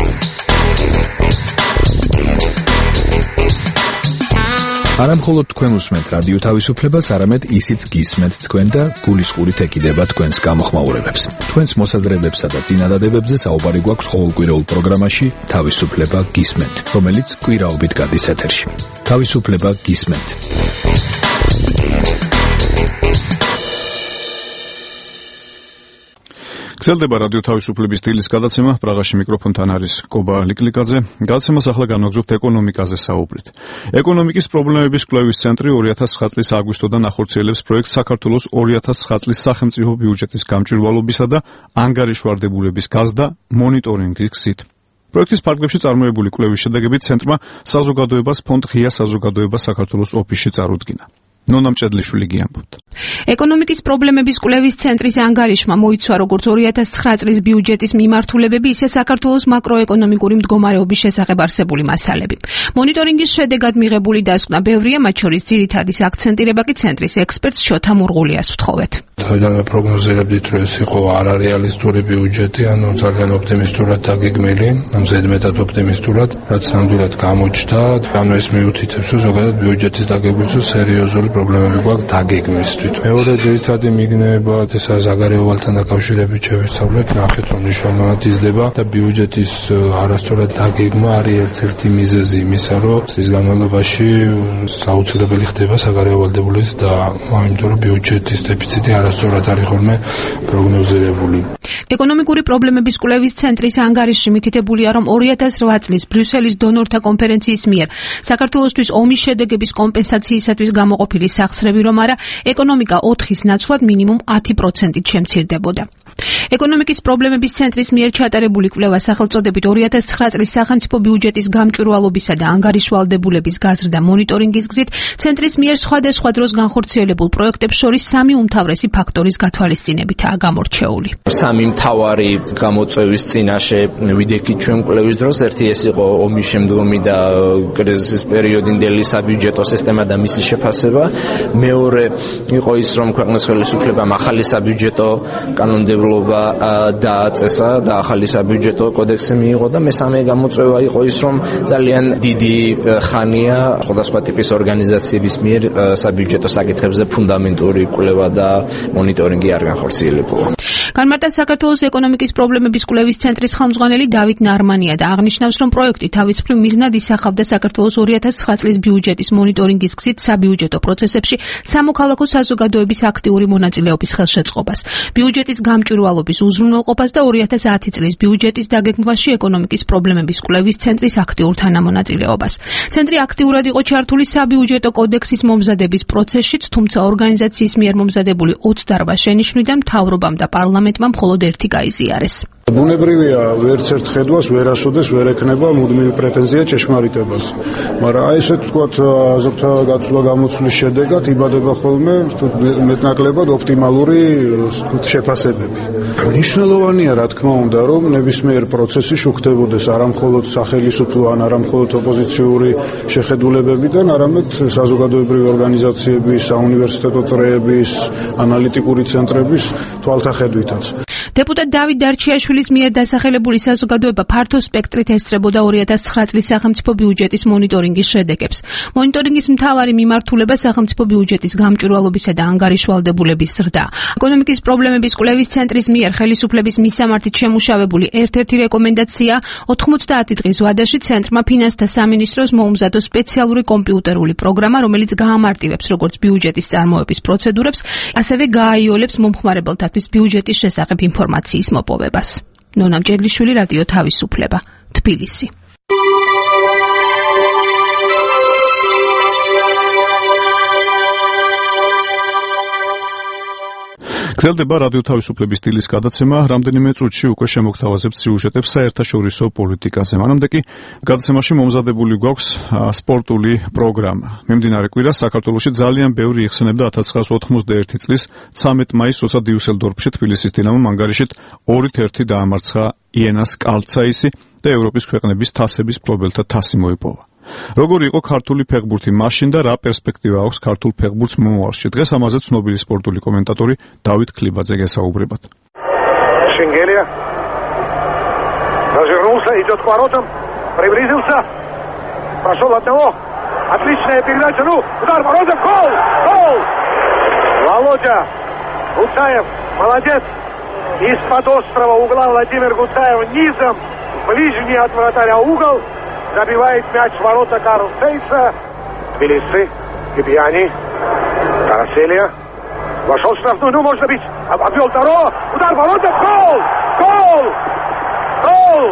Speaker 21: არა მხოლოდ თქვენ უსმენთ რადიო თავისუფლებას, არამედ ისიც გისმენთ თქვენ და გულისყურით ეკიდება თქვენს გამოხმაურებებს. თქვენს მოსაზრებებსა და წინადადებებზე საუბარი გვაქვს ყოველკვირეულ პროგრამაში თავისუფლება გისმენთ, რომელიც კვირაობით გადის ეთერში. თავისუფლება გისმენთ.
Speaker 1: გრძელდება რადიო თავისუფლების დილის გადაცემა. პრაღაში მიკროფონთან არის კობა ლიკლიკაძე. გადაცემას ახლა განვაგრძობთ ეკონომიკაზე საუბრით. ეკონომიკის პრობლემების კვლევის ცენტრი ორი ათას ცხრა წლის აგვისტოდან ახორციელებს პროექტს საქართველოს ორი ათას ცხრა წლის სახელმწიფო ბიუჯეტის გამჭვირვალობისა და ანგარიშვალდებულების გაზრდა მონიტორინგის გზით. პროექტის ფარგლებში წარმოებული კვლევის შედეგებით ცენტრმა საზოგადოებას ფონდ ღია საზოგადოება საქართველოს ოფისში წარუდგინა. ნონა მჭედლიშვილი გიამბობთ.
Speaker 22: ეკონომიკის პრობლემების კვლევის ცენტრის ანგარიშმა მოიცვა როგორც ორი ათას ცხრა წლის ბიუჯეტის მიმართულებები, ისე საქართველოს მაკროეკონომიკური მდგომარეობის შესახებ არსებული მასალები. მონიტორინგის შედეგად მიღებული დასკვნა ბევრია, მათ შორის ძირითადის აქცენტირება კი ცენტრის ექსპერტს შოთა მურღულიას ვთხოვეთ.
Speaker 23: თავიდანვე პროგნოზირებდით, რომ ეს იყო არარეალისტური ბიუჯეტი, ანუ ძალიან ოპტიმისტურად დაგეგმილი, ზედმეტად ოპტიმისტურად, რაც ნამდვილად გამოჩნდა. ანუ ეს მიუთითებს, რომ ზოგადად ბიუჯეტის დაგეგმვის სერიოზული პრობლემები გვაქვს დაგეგმვისთვის. მეორე ძირითადი მიგნება ესაა საგარეო ვალთან დაკავშირებით შევისწავლეთ, ნახეთ რომ მნიშვნელოვნად იზრდება და ბიუჯეტის არასწორად დაგეგმა არის ერთ-ერთი მიზეზი იმისა, რომ წლის განმავლობაში საოცრებელი ხდება საგარეო ვალდებულების და იმიტომ რომ ბიუჯეტის დეფიციტი არასწორად არის ხოლმე პროგნოზირებული.
Speaker 22: ეკონომიკური პრობლემების კვლევის ცენტრის ანგარიში მითითებულია, რომ ორი ათას რვა წლის ბრიუსელის დონორთა კონფერენციის მიერ საქართველოსთვის ომის შედეგების კომპენსაციისათვის გამოყოფილი მიღწეული სახსრები რომ არა, ეკონომიკა ოთხის ნაცვლად მინიმუმ ათი პროცენტით შემცირდებოდა. ეკონომიკის პრობლემების ცენტრის მიერ ჩატარებული კვლევა სახელწოდებით ორი ათას ცხრა წლის სახელმწიფო ბიუჯეტის გამჭვირვალობისა და ანგარიშვალდებულების გაზრდა მონიტორინგის გზით ცენტრის მიერ სხვადასხვა დროს განხორციელებულ პროექტებს შორის სამი უმთავრესი ფაქტორის გათვალისწინებითაა გამორჩეული.
Speaker 2: სამი მთავარი გამოწვევის წინაშე ვიდექით ჩვენ კვლევის დროს, ერთი ეს იყო ომის შემდგომი და კრიზისის პერიოდინდელი საბიუჯეტო სისტემა და მისი შეფასება, მეორე იყო ის, რომ ქვეყნის ხელისუფლებამ ახალი საბიუჯეტო კანონმდებლობა დააწესა და ახალი საბიუჯეტო კოდექსი მიიღო და მესამე გამოწვევა იყო ის, რომ ძალიან დიდი ხანია სხვადასხვა ტიპის ორგანიზაციების მიერ საბიუჯეტო საკითხებზე ფუნდამენტური კვლევა და მონიტორინგი არ განხორციელებულა.
Speaker 22: განმარტავს საქართველოს ეკონომიკის პრობლემების კვლევის ცენტრის ხელმძღვანელი დავით ნარმანია და აღნიშნავს, რომ პროექტი თავის მხრივ მიზნად ისახავდა საქართველოს ორი ათას ცხრა წლის ბიუჯეტის მონიტორინგის გზით საბიუჯეტო პროცესებში სამოქალაქო საზოგადოების აქტიური მონაწილეობის ხელშეწყობას, ბიუჯეტის გამჭვირვალობის უზრუნველყოფას და ორი ათას ათი წლის ბიუჯეტის დაგეგმვაში ეკონომიკის პრობლემების კვლევის ცენტრის აქტიურ თანამონაწილეობას. ცენტრი აქტიურად იყო ჩართული საბიუჯეტო კოდექსის მომზადების პროცესშიც, თუმცა ორგანიზაციის მიერ მომზადებული ოცდარვა შენიშვნიდან მთავრობამ და პარლამენტმა მხოლოდ ერთი გაიზიარეს.
Speaker 5: ბუნებრივია, ვერც ერთ ხედვას ვერასოდეს ვერ ექნება მუდმივი პრეტენზია ჭეშმარიტებას. მაგრამ აი ესე თქვათ აზრთა გაცვლა გამოცვლის შედეგად იბადება ხოლმე მეტნაკლებად ოპტიმალური შეფასებები. მნიშვნელოვანია, რა თქმა უნდა, რომ ნებისმიერ პროცესი შუქდებოდეს არა მხოლოდ სახელისუფლო ან არა მხოლოდ ოპოზიციური შეხედულებებიდან, არამედ საზოგადოებრივი ორგანიზაციების, საუნივერსიტეტო წრეების, ანალიტიკური ცენტრების თვალთახედვითაც.
Speaker 22: დეპუტატ დავით დარჩიაშვილის მიერ დასახელებული საზოგადოება ფართო სპექტრით ესწრებოდა ორი ათას ცხრა წლის სახელმწიფო ბიუჯეტის მონიტორინგის შედეგებს. მონიტორინგის მთავარი მიმართულება სახელმწიფო ბიუჯეტის გამჭვირვალობისა და ანგარიშვალდებულების ზრდა. ეკონომიკის პრობლემების კვლევის ცენტრის მიერ ხელისუფლების მისამართით შემუშავებული ერთ-ერთი რეკომენდაცია ოთხმოცდაათი დღის ვადაში ცენტრმა ფინანსთა სამინისტროს მოუმზადო სპეციალური კომპიუტერული პროგრამა, რომელიც გაამარტივებს როგორც ბიუჯეტის წარმოების პროცედურებს, ასევე გააიოლებს მომხმარებელთათვის ბიუჯეტის შესახებ ინფორმაციის მოპოვებას. ნონა მჭედლიშვილი, რადიო თავისუფლება, თბილისი.
Speaker 1: გრძელდება რადიო თავისუფლების სტილის გადაცემა, რამდენიმე წუთში უკვე შემოგთავაზებთ სიუჟეტებს საერთაშორისო პოლიტიკაზე. მანამდე კი გადაცემაში მომზადებული გვაქვს სპორტული პროგრამა. მიმდინარე კვირას საქართველოში ძალიან ბევრი იხსენებდა ათას ცხრაას ოთხმოცდაერთი წლის ცამეტ მაისს, როცა დიუსელდორფში თბილისის დინამომ ანგარიშით ორით ერთი დაამარცხა იენას კალცაისი და ევროპის ქვეყნების თასების მფლობელთა თასი მოიპოვა. როგორი იყო ქართული ფეხბურთი მაშინ და რა პერსპექტივა აქვს ქართულ ფეხბურთს მომავალში? დღეს ამაზე ცნობილი სპორტული კომენტატორი დავით ქლიბაძე გესაუბრებათ.
Speaker 7: Шенгелия. Развернулся, идет к воротам, приблизился, прошел одного. Отличная передача, ну, удар воротам, гол! Гол! Володя Гуцаев, молодец. Из-под острого угла Владимир Гуцаев низом, ближний от вратаря угол. Забивает мяч в ворота Карл Сейса. Тбилиси, Гибьяни, Караселия. Вошел в штрафную, ну можно бить. Обвел Таро. Удар в ворота. Гол! Гол! Гол!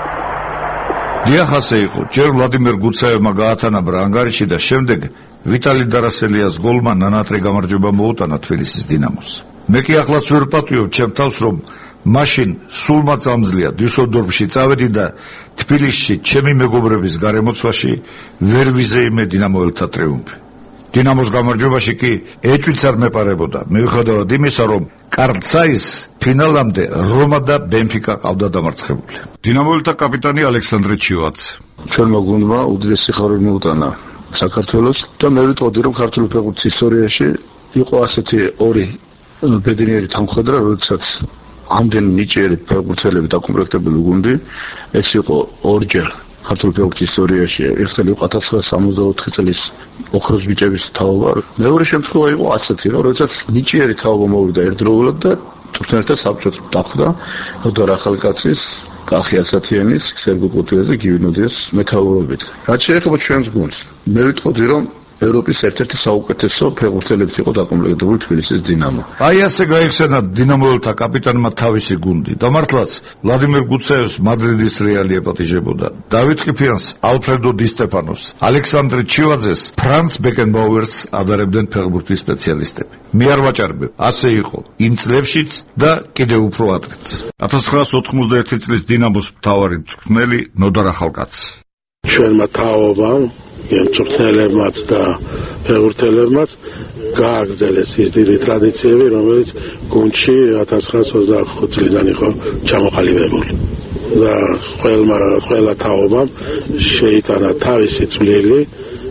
Speaker 24: დიახ, ასე იყო. ჯერ ვლადიმერ გუცაევმა გაათანაბრა ანგარიში და შემდეგ ვიტალი დარასელიას გოლმა ნანატრი გამარჯვება მოუტანა თბილისის დინამოს. მე კი ახლაც ვერ პატიობ ჩემ თავს, რომ მაშინ სულმა წამძლია დიუსელდორფში წავედი და თბილისში ჩემი მეგობრების გარემოცვაში ვერ ვიზეიმე დინამოელთა ტრიუმფი. დინამოს გამარჯვებაში კი ეჭვიც არ მეპარებოდა, მიუხედავად იმისა, რომ კარლცაის ფინალამდე რომა და ბენფიკა ყავდა დამარცხებული. დინამოელთა კაპიტანი ალექსანდრე ჩივაც.
Speaker 25: ჩვენმა გუნდმა უდიდესი სიხარული მოუტანა საქართველოს და მე ვიტყოდი, რომ ქართული ფეხბურთის ისტორიაში იყო ასეთი ორი ბედნიერი თანხმდრა, როდესაც ამდენი ნიჭიერი ფეხბურთელები დაკომპლექტებული გუნდი, ეს იყო ორჯერ ქართული ფეხბურთის ისტორიაში, ერთხელ იყო ათას ცხრაას სამოცდაოთხი წლის ოქროს ბიჭების თაობა. მეორე შემთხვევა იყო ასეთი, რომ როდესაც ნიჭიერი თაობა მოვიდა ერთდროულად და თურქეთთან საბჭოც დახვდა, როდარ ახალი კაცის კახი ასათიანის, სერგო კუტიას და გივი ნოდიას მეთაურობით. რაც შეეხება ჩვენს გუნდს, მე ვიტყოდი, რომ ევროპის ერთ-ერთი საუკეთესო ფეხბურთელებით იყო დაკომპლექტებული თბილისის დინამო.
Speaker 24: აი ასე გაიხსენა დინამოელთა კაპიტანმა თავისი გუნდი და მართლაც ვლადიმერ გუცეევს მადრიდის რეალი ეპატიჟებოდა. დავით ყიფიანს, ალფრედო დი სტეფანოს, ალექსანდრე ჩივაძეს, ფრანც ბეკენბაუერს ადარებდნენ ფეხბურთის სპეციალისტები. მე არ ვაჭარბებ, ასე იყო იმ წლებშიც და კიდევ უფრო ადრეც. ათას ცხრაას ოთხმოცდაერთი წლის დინამოს მთავარი მწვრთნელი ნოდარ ახალკაცი.
Speaker 3: ჩვენმა თაობამ მწვრთნელებმაც და ფეხბურთელებმაც გააგრძელეს ის დიდი ტრადიციები, რომელიც გუნდში ათას ცხრაას ოცდაახუთი წლიდან იყო ჩამოყალიბებული. და ყველა ყველა თაობამ შეიტანა თავისი წვლილი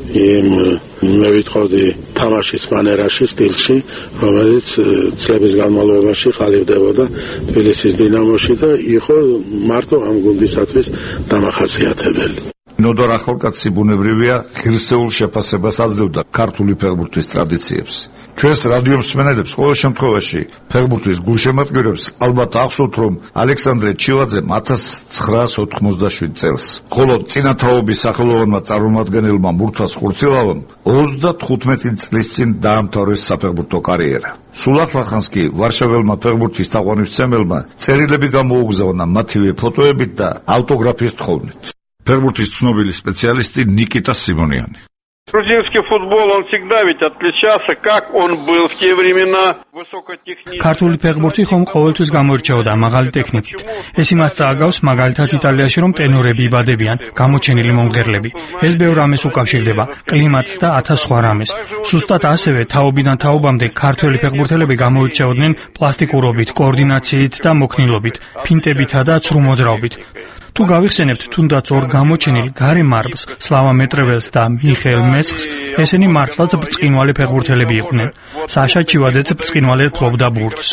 Speaker 3: იმ მე ვიტყოდი თამაშის მანერაში, სტილში, რომელიც წლების განმავლობაში ყალიბდებოდა თბილისის დინამოში და იყო მარტო ამ გუნდისათვის დამახასიათებელი.
Speaker 24: ნოდარ ახალკაცი ბუნებრივია ღირსეულ შეფასებას აძლევდა ქართული ფეხბურთის ტრადიციებს. ჩვენს რადიო მსმენელებს ყოველ შემთხვევაში ფეხბურთის გულშემატკივრებს ალბათ ახსოვთ, რომ ალექსანდრე ჩივაძემ ათას ცხრაას ოთხმოცდაშვიდ წელს, ხოლო წინათაობის სახელოვანმა წარმომადგენელმა მურთას ხურცილავამ ოცდათხუთმეტი წლის წინ დაამთავრეს საფეხბურთო კარიერა. სულ ახლახანს კი ვარშაველმა ფეხბურთის თაყვანისმცემელმა წერილები გამოუგზავნა მათივე ფოტოებით და ავტოგრაფის თხოვნით. ფეხბურთის ცნობილი სპეციალისტი ნიკიტა სიმონიანი.
Speaker 9: Грузинский футбол, он всегда ведь отличался, как он был в те времена высокотехнический.
Speaker 10: ქართული ფეხბურთი ხომ ყოველთვის გამოირჩეოდა მაღალი ტექნიკით. ეს იმას წააგავს მაგალითად იტალიაში, რომ ტენორები იბადებიან, გამოჩენილი მომღერლები. ეს ბევრ რამეს უკავშირდება, კლიმატს და ათას სხვა რამეს. სუსტად ასევე თაობიდან თაობამდე ქართველი ფეხბურთელები გამოირჩეოდნენ პლასტიკურობით, კოორდინაციით და მოქნილობით, ფინტებითა და ცრუ მოძრაობით. თუ გავიხსენებთ თუნდაც ორ გამოჩენილ გარე მარბს, სლავა მეტრეველს და მიხეილ მესხს, ესენი მართლაც ბრწყინვალე ფეხბურთელები იყვნენ. საშა ჩივაძეც ბრწყინვალედ ფლობდა ბურთს.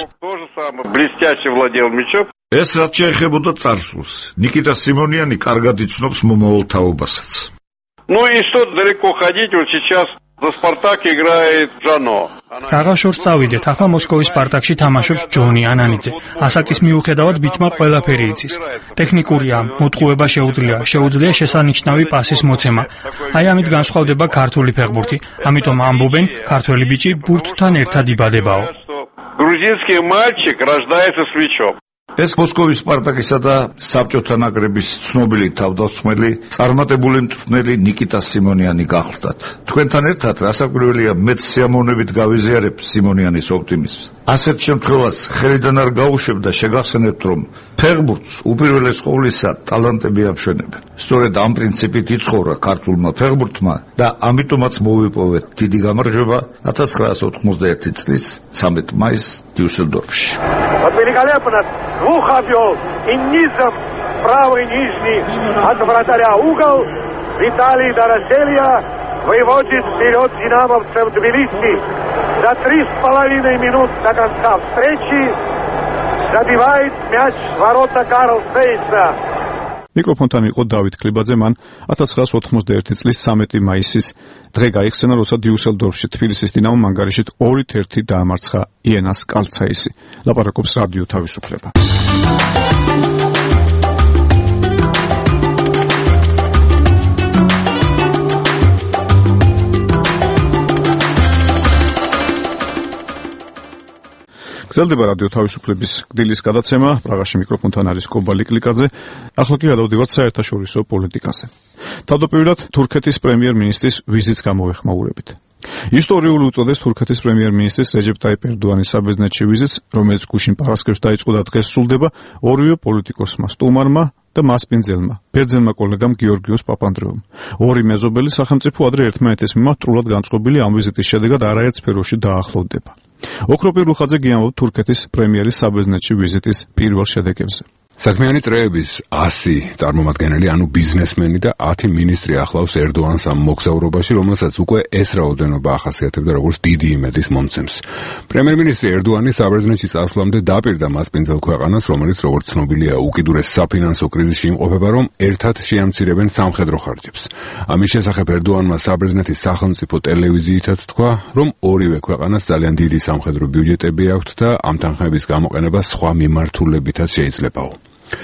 Speaker 24: ეს რაც შეეხებოდა წარსულს, ნიკიტა სიმონიანი კარგად იცნობს მომავალ თაობასაც.
Speaker 9: Ну и что далеко ходить, вот сейчас за Спартак играет Жано.
Speaker 10: Რაღაც შორს წავიდეთ, ახლა მოსკოვის სპარტაკში თამაშობს ჯონი ანანიძე. ასაკის მიუხედავად ბიჭმა ყველაფერი იცის. ტექნიკურია, მოტყუება შეუძლია, შეუძლია შესანიშნავი პასის მოცემა. აი ამით განსხვავდება ქართული ფეხბურთი. ამიტომ ამბობენ, ქართველი ბიჭი ბურთთან ერთად იბადებაო.
Speaker 9: Грузинский мальчик рождается с мячом.
Speaker 24: ეს მოსკოვის სპარტაკისა და საბჭოთა ნაკრების ცნობილი თავდამსხმელი, წარმატებული მწვრთნელი ნიკიტა სიმონიანი გახლდათ. თქვენთან ერთად რასაკვირველია, მეც სიამოვნებით გავიზიარებ სიმონიანის ოპტიმიზმს. ასეთ შემთხვევას ხელიდან არ გაუშვებ და შეგახსენებთ, რომ ფეხბურთს უპირველეს ყოვლისა ტალანტები ამშვენებენ. სწორედ ამ პრინციპით იცხოვრა ქართულმა ფეხბურთმა და ამიტომაც მოვიპოვეთ დიდი გამარჯვება ათას цხრაას ოთხმოცდაერთი წლის ცამეტ მაისს დიუსელდორფში.
Speaker 7: Великолепно! Двух обвел и низом правый нижний от вратаря угол. Виталий Дороселья выводит вперед динамовцев Тбилиси. За три с половиной минут до конца встречи забивает мяч в ворота Карл Сейса.
Speaker 1: მიკროფონთან იყო დავით კლიბაძე, მან ათას ცხრაას ოთხმოცდაერთი წლის ცამეტი მაისის დღე გაიხსენა, როცა დიუსელდორფში თბილისის დინამომ ანგარიშით ორით ერთი დაამარცხა იენას კალცაისი. ლაპარაკობს რადიო თავისუფლება. გრძელდება რადიო თავისუფლების გდილის გადაცემა. პრაღაში მიკროფონთან არის კობალი კლიკაძე. ახლა კი გადავდივართ საერთაშორისო პოლიტიკაზე. თავდაპირველად თურქეთის პრემიერ-მინისტრის ვიზიტს გამოვეხმაურებით. ისტორიული უწოდეს თურქეთის პრემიერ-მინისტრის რეჯეპ ტაიპ ერდოანის საბერძნეთში ვიზიტს, რომელიც გუშინ პარასკევს დაიწყო და დღეს სრულდება, ორივე პოლიტიკოსმა სტუმარმა და მასპინძელმა, ბერძენმა კოლეგამ გიორგიოს პაპანდრეომ. ორი მეზობელი სახელმწიფო ადრე ერთმანეთის მიმართ სრულად განწყობილი ამ ვიზიტის შედეგად არაერთ სფეროში დაახლოვდება. ოქროპირ ლუხაძე გიამბობს თურქეთის პრემიერის საბერძნეთში ვიზიტის პირველ შედეგებზე.
Speaker 11: საქმიანი წრეების ასი წარმომადგენელი, ანუ ბიზნესმენი და ათი მინისტრი ახლავს ერდოანს ამ მოგზაურობაში, რომელსაც უკვე ეს რაოდენობა ახასიათებდა როგორც დიდი იმედის მომცემს. პრემიერ-მინისტრი ერდოანი საბერძნეთში წასვლამდე დაპირდა მასპინძელ ქვეყანას, რომელიც როგორც ცნობილია, უკიდურეს საფინანსო კრიზისში იმყოფება, რომ ერთად შეამცირებენ სამხედრო ხარჯებს. ამის შესახებ ერდოანმა საბერძნეთის სახელმწიფო ტელევიზიითაც თქვა, რომ ორივე ქვეყანას ძალიან დიდი სამხედრო ბიუჯეტები აქვთ და ამ თანხმების გამოყენება სხვა მიმართულებითაც შეიძლებაო.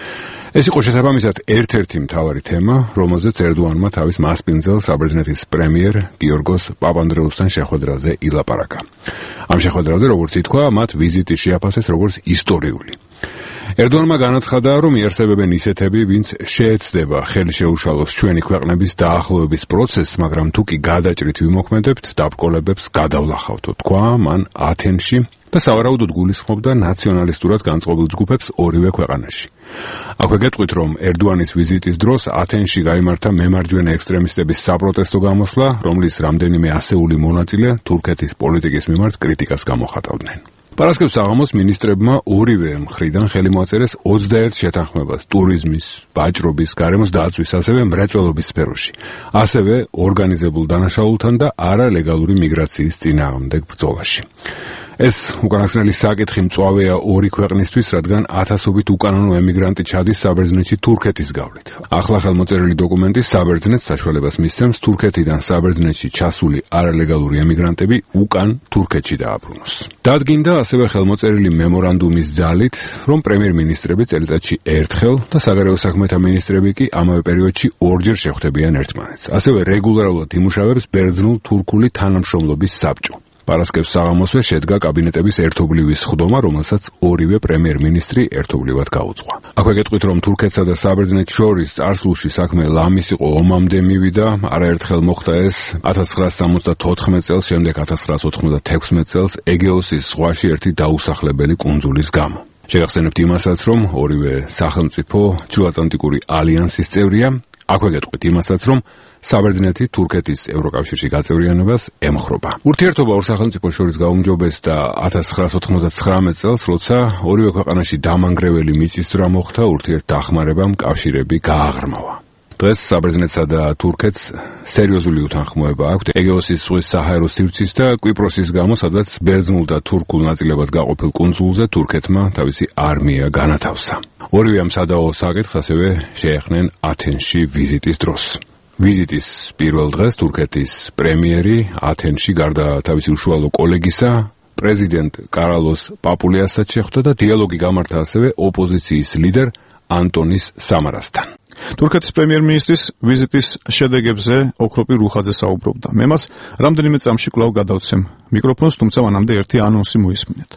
Speaker 11: ეს იყო შესაბამისად ერთ-ერთი მთავარი თემა, რომელზეც ერდოანმა თავის მასპინძელ საბერძნეთის პრემიერ გიორგოს პაპანდრეუსთან შეხვედრაზე ილაპარაკა. ამ შეხვედრაზე, როგორც ითქვა, მათ ვიზიტი შეაფასეს როგორც ისტორიული. ერდოანმა განაცხადა, რომ იარსებებენ ისეთები, ვინც შეეცდება ხელი შეუშალოს ჩვენი ქვეყნების დაახლოების პროცესს, მაგრამ თუ კი გადაჭრით ვიმოქმედებთ, დაბრკოლებებს გადავლახავთო, თქვა მან ათენში და სავარაუდოდ გულისხმობდა ნაციონალისტურად განწყობილ ჯგუფებს ორივე ქვეყანაში. აქვე გეტყვით, რომ ერდოანის ვიზიტის დროს ათენში გაიმართა მემარჯვენე ექსტრემისტების საპროტესტო გამოსვლა, რომლის რამდენიმე ასეული მონაწილე თურქეთის პოლიტიკის მიმართ კრიტიკას გამოხატავდნენ. პარასკევს საღამოს მინისტრებმა ორივე მხრიდან ხელი მოაწერეს ოცდაერთ შეთანხმებას ტურიზმის, ვაჭრობის, გარემოს დაცვის, ასევე მრეწველობის სფეროში, ასევე ორგანიზებულ დანაშაულთან და არალეგალური მიგრაციის წინააღმდეგ ბრძოლაში. ეს უკანასკნელი საკითხი მწვავეა ორი ქვეყნისთვის, რადგან ათასობით უკანონო ემიგრანტი ჩადის საბერძნეთში თურქეთის გავლით. ახლა ხელმოწერილი დოკუმენტი საბერძნეთს საშუალებას მისცემს თურქეთიდან საბერძნეთში ჩასული არალეგალური ემიგრანტები უკან თურქეთში დააბრუნოს. დადგინდა ასევე ხელმოწერილი მემორანდუმის ძალით, რომ პრემიერ-მინისტრები წელიწადში ერთხელ და საგარეო საქმეთა მინისტრები კი ამავე პერიოდში ორჯერ შეხვდებიან ერთმანეთს. ასევე რეგულარულად იმუშავებს ბერძნულ-თურქული თანამშრომლობის საბჭო. პარასკევს საღამოსვე შედგა კაბინეტების ერთობლივი სხდომა, რომელსაც ორივე პრემიერ-მინისტრი ერთობლივად გაუძღვა. აქვე გეტყვით, რომ თურქეთსა და საბერძნეთს შორის წარსულში საქმე ლამის იყო ომამდე მივიდა, არაერთხელ მოხდა ეს ათას ცხრაას სამოცდათოთხმეტ წელს, შემდეგ ათას ცხრაას ოთხმოცდათექვსმეტ წელს ეგეოსის ზღვაში ერთი დაუსახლებელი კუნძულის გამო. შეგახსენებთ იმასაც, რომ ორივე სახელმწიფო ჩრდილოატლანტიკური ალიანსის წევრია, აქვე გეტყვით იმასაც, რომ საბერძნეთი თურქეთის ევროკავშირში გაწევრიანებას ემხრობა. ურთიერთობა ორ სახელმწიფოს შორის გაუმჯობესდა ათას ცხრაას ოთხმოცდათხრამეტ წელს, როცა ორივე ქვეყანაში დამანგრეველი მიწისძვრა მოხდა, ურთიერთდახმარებამ კავშირები გააღრმავა. დღეს საბერძნეთსა და თურქეთს სერიოზული უთანხმოება აქვთ ეგეოსის ზღვის საჰაერო სივრცის და კვიპროსის გამო, სადაც ბერძნულ და თურქულ ნაწილებად გაყოფილ კუნძულზე თურქეთმა თავისი არმია განათავსა. ორივე ამ სადაო საკითხს ასევე შეეხნენ ათენში ვიზიტის დროს. ვიზიტის პირველ დღეს თურქეთის პრემიერი ათენში გარდა თავისი უშუალო კოლეგისა, პრეზიდენტ კარალოს პაპულიასაც შეხვდა და დიალოგი გამართა ასევე ოპოზიციის ლიდერ ანტონის სამარასთან. თურქეთის პრემიერ-მინისტრის ვიზიტის შედეგებზე ოქროპი რუხაძე საუბრობდა. მე მას რამდენიმე წამში კვლავ გადავცემ მიკროფონს, თუმცა მანამდე ერთი ანონსი მოისმინეთ.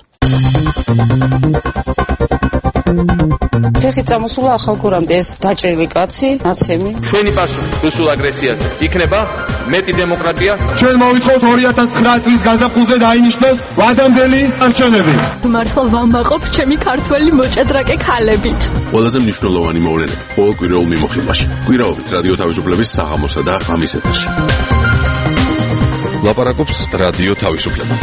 Speaker 6: ფეხით წამოსულა ახალგორამდე ეს დაჭრილი კაცი, ნაცემი.
Speaker 8: ჩვენი პასუხი რუსულ აგრესიაზე იქნება მეტი დემოკრატია.
Speaker 13: ჩვენ მოვითხოვთ ორი ათას ცხრა წლის გაზაფხულზე დაინიშნოს ვადამდელი არჩევნები.
Speaker 14: მართლა ვამაყობ ჩემი ქართველი მოჭადრაკე ქალებით.
Speaker 16: ყველაზე მნიშვნელოვანი მოვლენები ყოველ კვირაულ მიმოხილვაში. კვირაობით რადიო თავისუფლების საღამოსა და ღამის ეთერში. ლაპარაკობს რადიო თავისუფლება.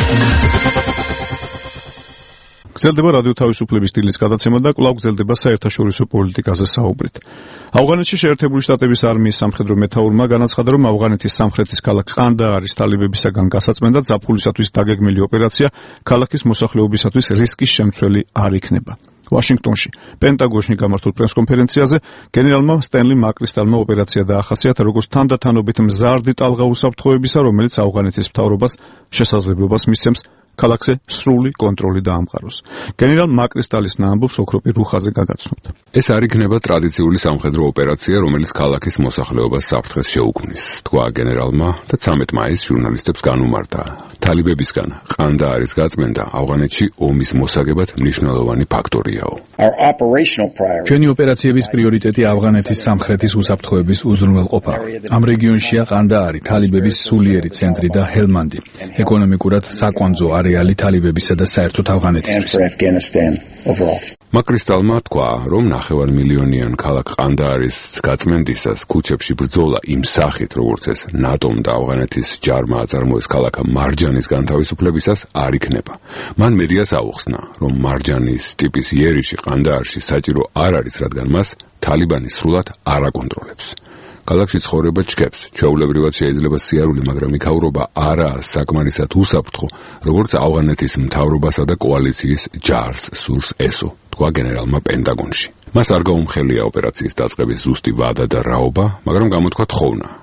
Speaker 1: გრძელდება რადიო თავისუფლების სტილის გადაცემა და კვლავ გრძელდება საერთაშორისო პოლიტიკაზე საუბრით. ავღანეთში შეერთებული შტატების არმიის სამხედრო მეთაურმა განაცხადა, რომ ავღანეთის სამხრეთის ქალაქ ყანდაარის თალიბებისაგან გასაწმენდად ზაფხულისათვის დაგეგმილი ოპერაცია ქალაქის მოსახლეობისათვის რისკის შემცველი არ იქნება. ვაშინგტონში პენტაგონში გამართულ პრესკონფერენციაზე გენერალმა სტენლი მაკრისტალმა ოპერაცია დაახასიათა როგორც თანდათანობით მზარდი ტალღა უსაფრთხოებისა, რომელიც ავღანეთის მთავრობას შესაძლებლობას მისცემს ქალაქზე სრული კონტროლი დაამყაროს. გენერალ მაკრისტალის ნაამბობს ოქროპი რუხაძე გაგაცნობდა.
Speaker 11: ეს არ იქნება ტრადიციული სამხედრო ოპერაცია, რომელიც ქალაქის მოსახლეობას საფრთხეს შეუქმნის, თქვა გენერალმა და ცამეტ მაისს ჟურნალისტებს განუმარტა. თალიბებისგან ყანდაარის გაწმენდა ავღანეთში ომის მოსაგებად მნიშვნელოვანი ფაქტორიაო.
Speaker 21: ჩვენი ოპერაციების პრიორიტეტი ავღანეთის სამხრეთის უსაფრთხოების უზრუნველყოფა. ამ რეგიონშია ყანდაარი, თალიბების სულიერი ცენტრი და ჰელმანდი, ეკონომიკურად საკვანძო არეალი თალიბებისა და საერთოდ ავღანეთისთვის.
Speaker 11: მაკრისტალმა თქვა, რომ ნახევარმილიონიან ქალაქ ყანდაარის გაწმენდისას ქუჩებში ბრძოლა იმ სახით, როგორც ეს ნატომ და ავღანეთის ჯარმა აწარმოეს ქალაქ მარჯანის განთავისუფლებისას არ იქნება. მან მედიას აუხსნა, რომ მარჯანის ტიპის იერიში ყანდაარში საჭირო არ არის, რადგან მას თალიბანი სრულად არ აკონტროლებს. ქალაქში ცხოვრება ჩქეფს, ჩვეულებრივად შეიძლება სიარული, მაგრამ იქაურობა არაა საკმარისად უსაფრთხო, როგორც ავღანეთის მთავრობასა და კოალიციის ჯარს სურს ესო, თქვა გენერალმა პენტაგონში. მას არ გაუმხელია ოპერაციის დაწყების ზუსტი ვადა და რაობა, მაგრამ გამოთქვა თხოვნა.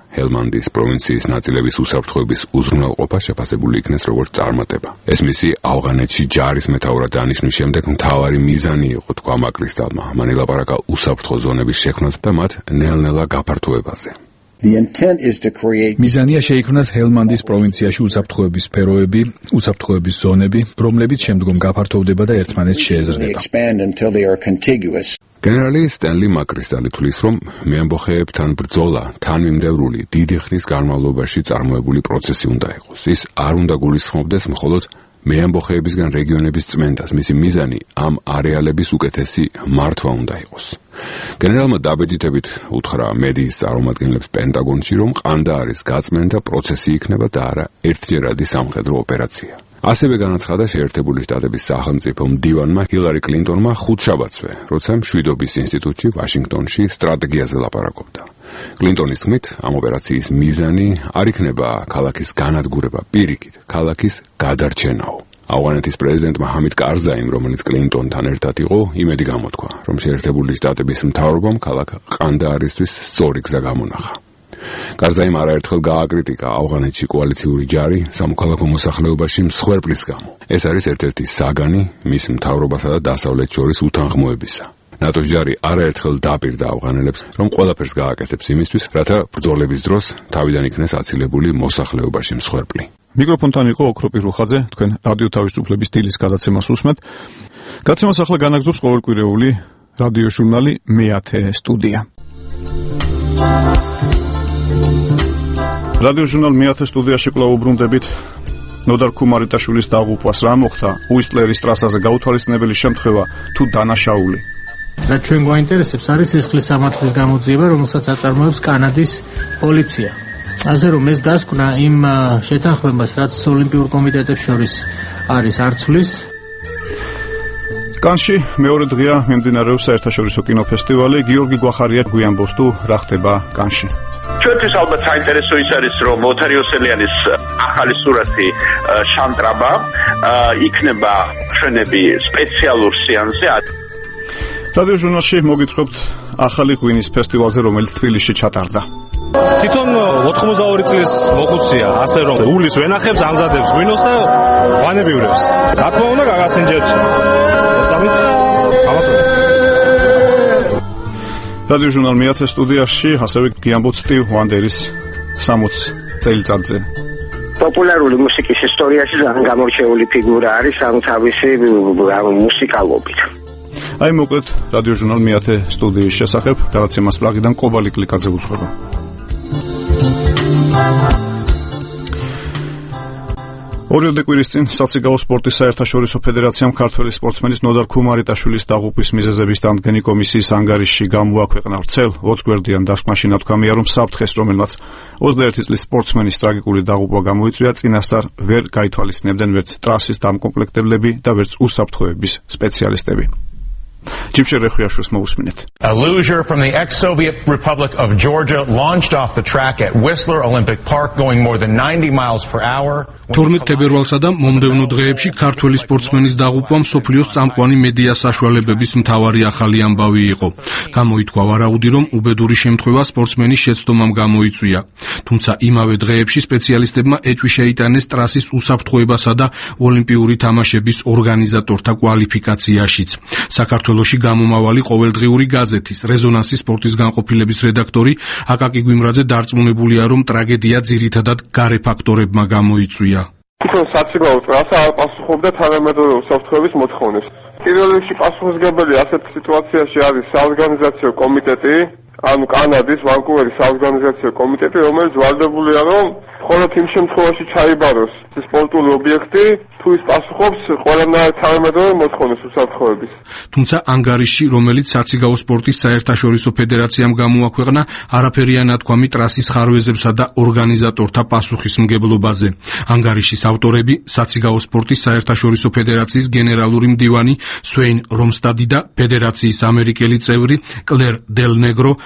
Speaker 11: ჰელმანდის პროვინციის ნაწილების უსაფრთხოების უზრუნველყოფა შეფასებული იქნეს როგორც წარმატება. ეს მისი ავღანეთში ჯარის მეთაურად დანიშნვის შემდეგ მთავარი მიზანი იყო, თქვა მაკრისტალმა. მან ილაპარაკა უსაფრთხო ზონების შექმნას და მათ ნელ-ნელა გაფართოებაზე.
Speaker 21: მიზანია შეიქმნას ჰელმანდის პროვინციაში უსაფრთხოების სფეროები, უსაფრთხოების ზონები, რომლებიც შემდგომ გაფართოვდება და ერთმანეთს შეეზრდება.
Speaker 11: გენერალი სტენლი მაკრისტალი თვლის, რომ მეამბოხეებთან ბრძოლა თანმიმდევრული დიდი ხნის განმავლობაში წარმოებული პროცესი უნდა იყოს. ის არ უნდა გულისხმობდეს მხოლოდ მეამბოხეებისგან რეგიონების წმენდას. მისი მიზანი ამ არეალების უკეთესი მართვა უნდა იყოს. გენერალმა დაბედითებით უთხრა მედიის წარმომადგენლებს პენტაგონში, რომ ყანდაარის გაწმენდა პროცესი იქნება და არა ერთჯერადი სამხედრო ოპერაცია. ასევე განაცხადა შეერთებული შტატების სახელმწიფო მდივანმა ჰილარი კლინტონმა ხუთშაბათსვე, როცა მშვიდობის ინსტიტუტში ვაშინგტონში სტრატეგიაზე ლაპარაკობდა. კლინტონის თქმით, ამ ოპერაციის მიზანი არ იქნება ქალაქის განადგურება, პირიქით, ქალაქის გადარჩენაო. ავღანეთის პრეზიდენტმა ჰამიდ კარზაიმ, რომელიც კლინტონთან ერთად იყო, იმედი გამოთქვა, რომ შეერთებული შტატების მთავრობამ ქალაქ ყანდაარისთვის სწორი გზა გამონახა. კარზაიმ არაერთხელ გააკრიტიკა ავღანეთში კოალიციური ჯარი სამოქალაქო მოსახლეობაში მსხვერპლის გამო. ეს არის ერთ-ერთი საგანი მის მთავრობასა და დასავლეთ შორის უთანხმოებისა. ნატოს ჯარი არაერთხელ დაპირდა ავღანელებს, რომ ყველაფერს გააკეთებს იმისთვის, რათა ბრძოლების დროს თავიდან იქნეს აცილებული მოსახლეობაში მსხვერპლი.
Speaker 1: მიკროფონთან იყო ოქრო პირუხაძე, თქვენ რადიო თავისუფლების დილის გადაცემას უსმენთ. გადაცემას ახლა განაგრძობს ყოველკვირეული რადიო ჟურნალი მეათე სტუდია. რადიო ჟურნალ მეათე სტუდიაში კვლავ უბრუნდებით. ნოდარ ქუმარიტაშვილის დაღუპვას რა მოხდა? უისტლერის ტრასაზე გაუთვალისწინებელი შემთხვევა თუ დანაშაული?
Speaker 12: რაც ჩვენ გვაინტერესებს არის სისხლის სამართლის გამოძიება, რომელსაც აწარმოებს კანადის პოლიცია. ასე რომ ეს დასკვნა იმ შეთანხმებას, რაც ოლიმპიურ კომიტეტებს შორის არის, არ ცვლის.
Speaker 1: კანში მეორე დღეა მიმდინარეობს საერთაშორისო კინოფესტივალი. გიორგი გვახარია გვიანბოს თუ რა ხდება კანში.
Speaker 15: ჩვენთვის ალბათ საინტერესო ის არის, რომ ოთარ იოსელიანის ახალი სურათი შანტრაბა იქნება ჩვენები სპეციალურ სეანსზე.
Speaker 1: რადიო ჟურნალში მოგითხრობთ ახალი ღვინის ფესტივალზე, რომელიც თბილისში ჩატარდა.
Speaker 17: თვითონ ოთხმოცდაორი წლის მოხუცია, ასე რომ ულის ვენახებს, ამზადებს ღვინოს და ვანებივრებს. რა თქმა უნდა, გაგასინჯეთ. მოწამით. ამათო.
Speaker 1: რადიო ჟურნალ მეათე სტუდიაში ასევე გიამბობთ სტივ ვანდერის სამოცი წელიწადზე.
Speaker 20: პოპულარული მუსიკის ისტორიაში ძალიან გამორჩეული ფიგურა არის ამ თავისი მუსიკალობით.
Speaker 1: აი მოკლედ რადიო ჟურნალ მეათე სტუდიის შესახებ გადაცემას პრაღიდან კობალი კლიკაძე უძღვება. ორი კვირის წინ საციგაო სპორტის საერთაშორისო ფედერაციამ ქართველი სპორტსმენის ნოდარ ქუმარიტაშვილის დაღუპვის მიზეზების დამდგენი კომისიის ანგარიში გამოაქვეყნა ვრცელ ოც გვერდიან დასკვნაში ნათქვამია, რომ საფრთხეს, რომელმაც ოცდაერთი წლის სპორტსმენის ტრაგიკული დაღუპვა გამოიწვია, წინასწარ ვერ გაითვალისწინებდნენ ვერც ტრასის დამკომპლექტებლები და ვერც უსაფრთხოების სპეციალისტები. Jimsher Rekhuyashvili მოусმინეთ.
Speaker 18: A luger from the ex-Soviet Republic of Georgia launched off the track at Whistler Olympic Park going more than ninety miles per hour.
Speaker 19: თორმეტ თებერვალსა და მომდევნო დღეებში ქართველი სპორტსმენის დაღუპვა მსოფლიოს წამყვანი მედია საშუალებების მთავარი ახალი ამბავი იყო. გამოითქვა ვარაუდი, რომ უბედური შემთხვევა სპორტსმენის შეცდომამ გამოიწვია. თუმცა იმავე დღეებში სპეციალისტებმა ეჭვი შეიტანეს ტრასის უსაფრთხოებასა და ოლიმპიური თამაშების ორგანიზატორთა კვალიფიკაციაშიც. საქართველოში გამომავალი ყოველდღიური გაზეთის რეზონანსის სპორტის განყოფილების რედაქტორი აკაკი გვიმრაძე დარწმუნებულია, რომ ტრაგედია ძირითადად გარე ფაქტორებმა გამოიწვია.
Speaker 26: თვითონ საციგაო ტრასა არ პასუხობდა თანამედროვე უსაფრთხოების მოთხოვნებს. პირველ რიგში პასუხისმგებელი ასეთ სიტუაციაში არის საორგანიზაციო კომიტეტი, ანუ კანადის ვანკუვერის საორგანიზაციო კომიტეტი, რომელიც ვალდებულია, რომ მხოლოდ იმ შემთხვევაში ჩაიბაროს სპორტული ობიექტი, თუ ის პასუხობს ყველანაირ თანამედროვე მოთხოვნებს უსაფრთხოების.
Speaker 19: თუმცა ანგარიში, რომელიც საციგაო სპორტის საერთაშორისო ფედერაციამ გამოაქვეყნა, არაფერია ნათქვამი ტრასის ხარვეზებსა და ორგანიზატორთა პასუხისმგებლობაზე. ანგარიშის ავტორები საციგაო სპორტის საერთაშორისო ფედერაციის გენერალური მდივანი სვეინ რომსტადი და ფედერაციის ამერიკელი წევრი კლერ დელ ნეგრო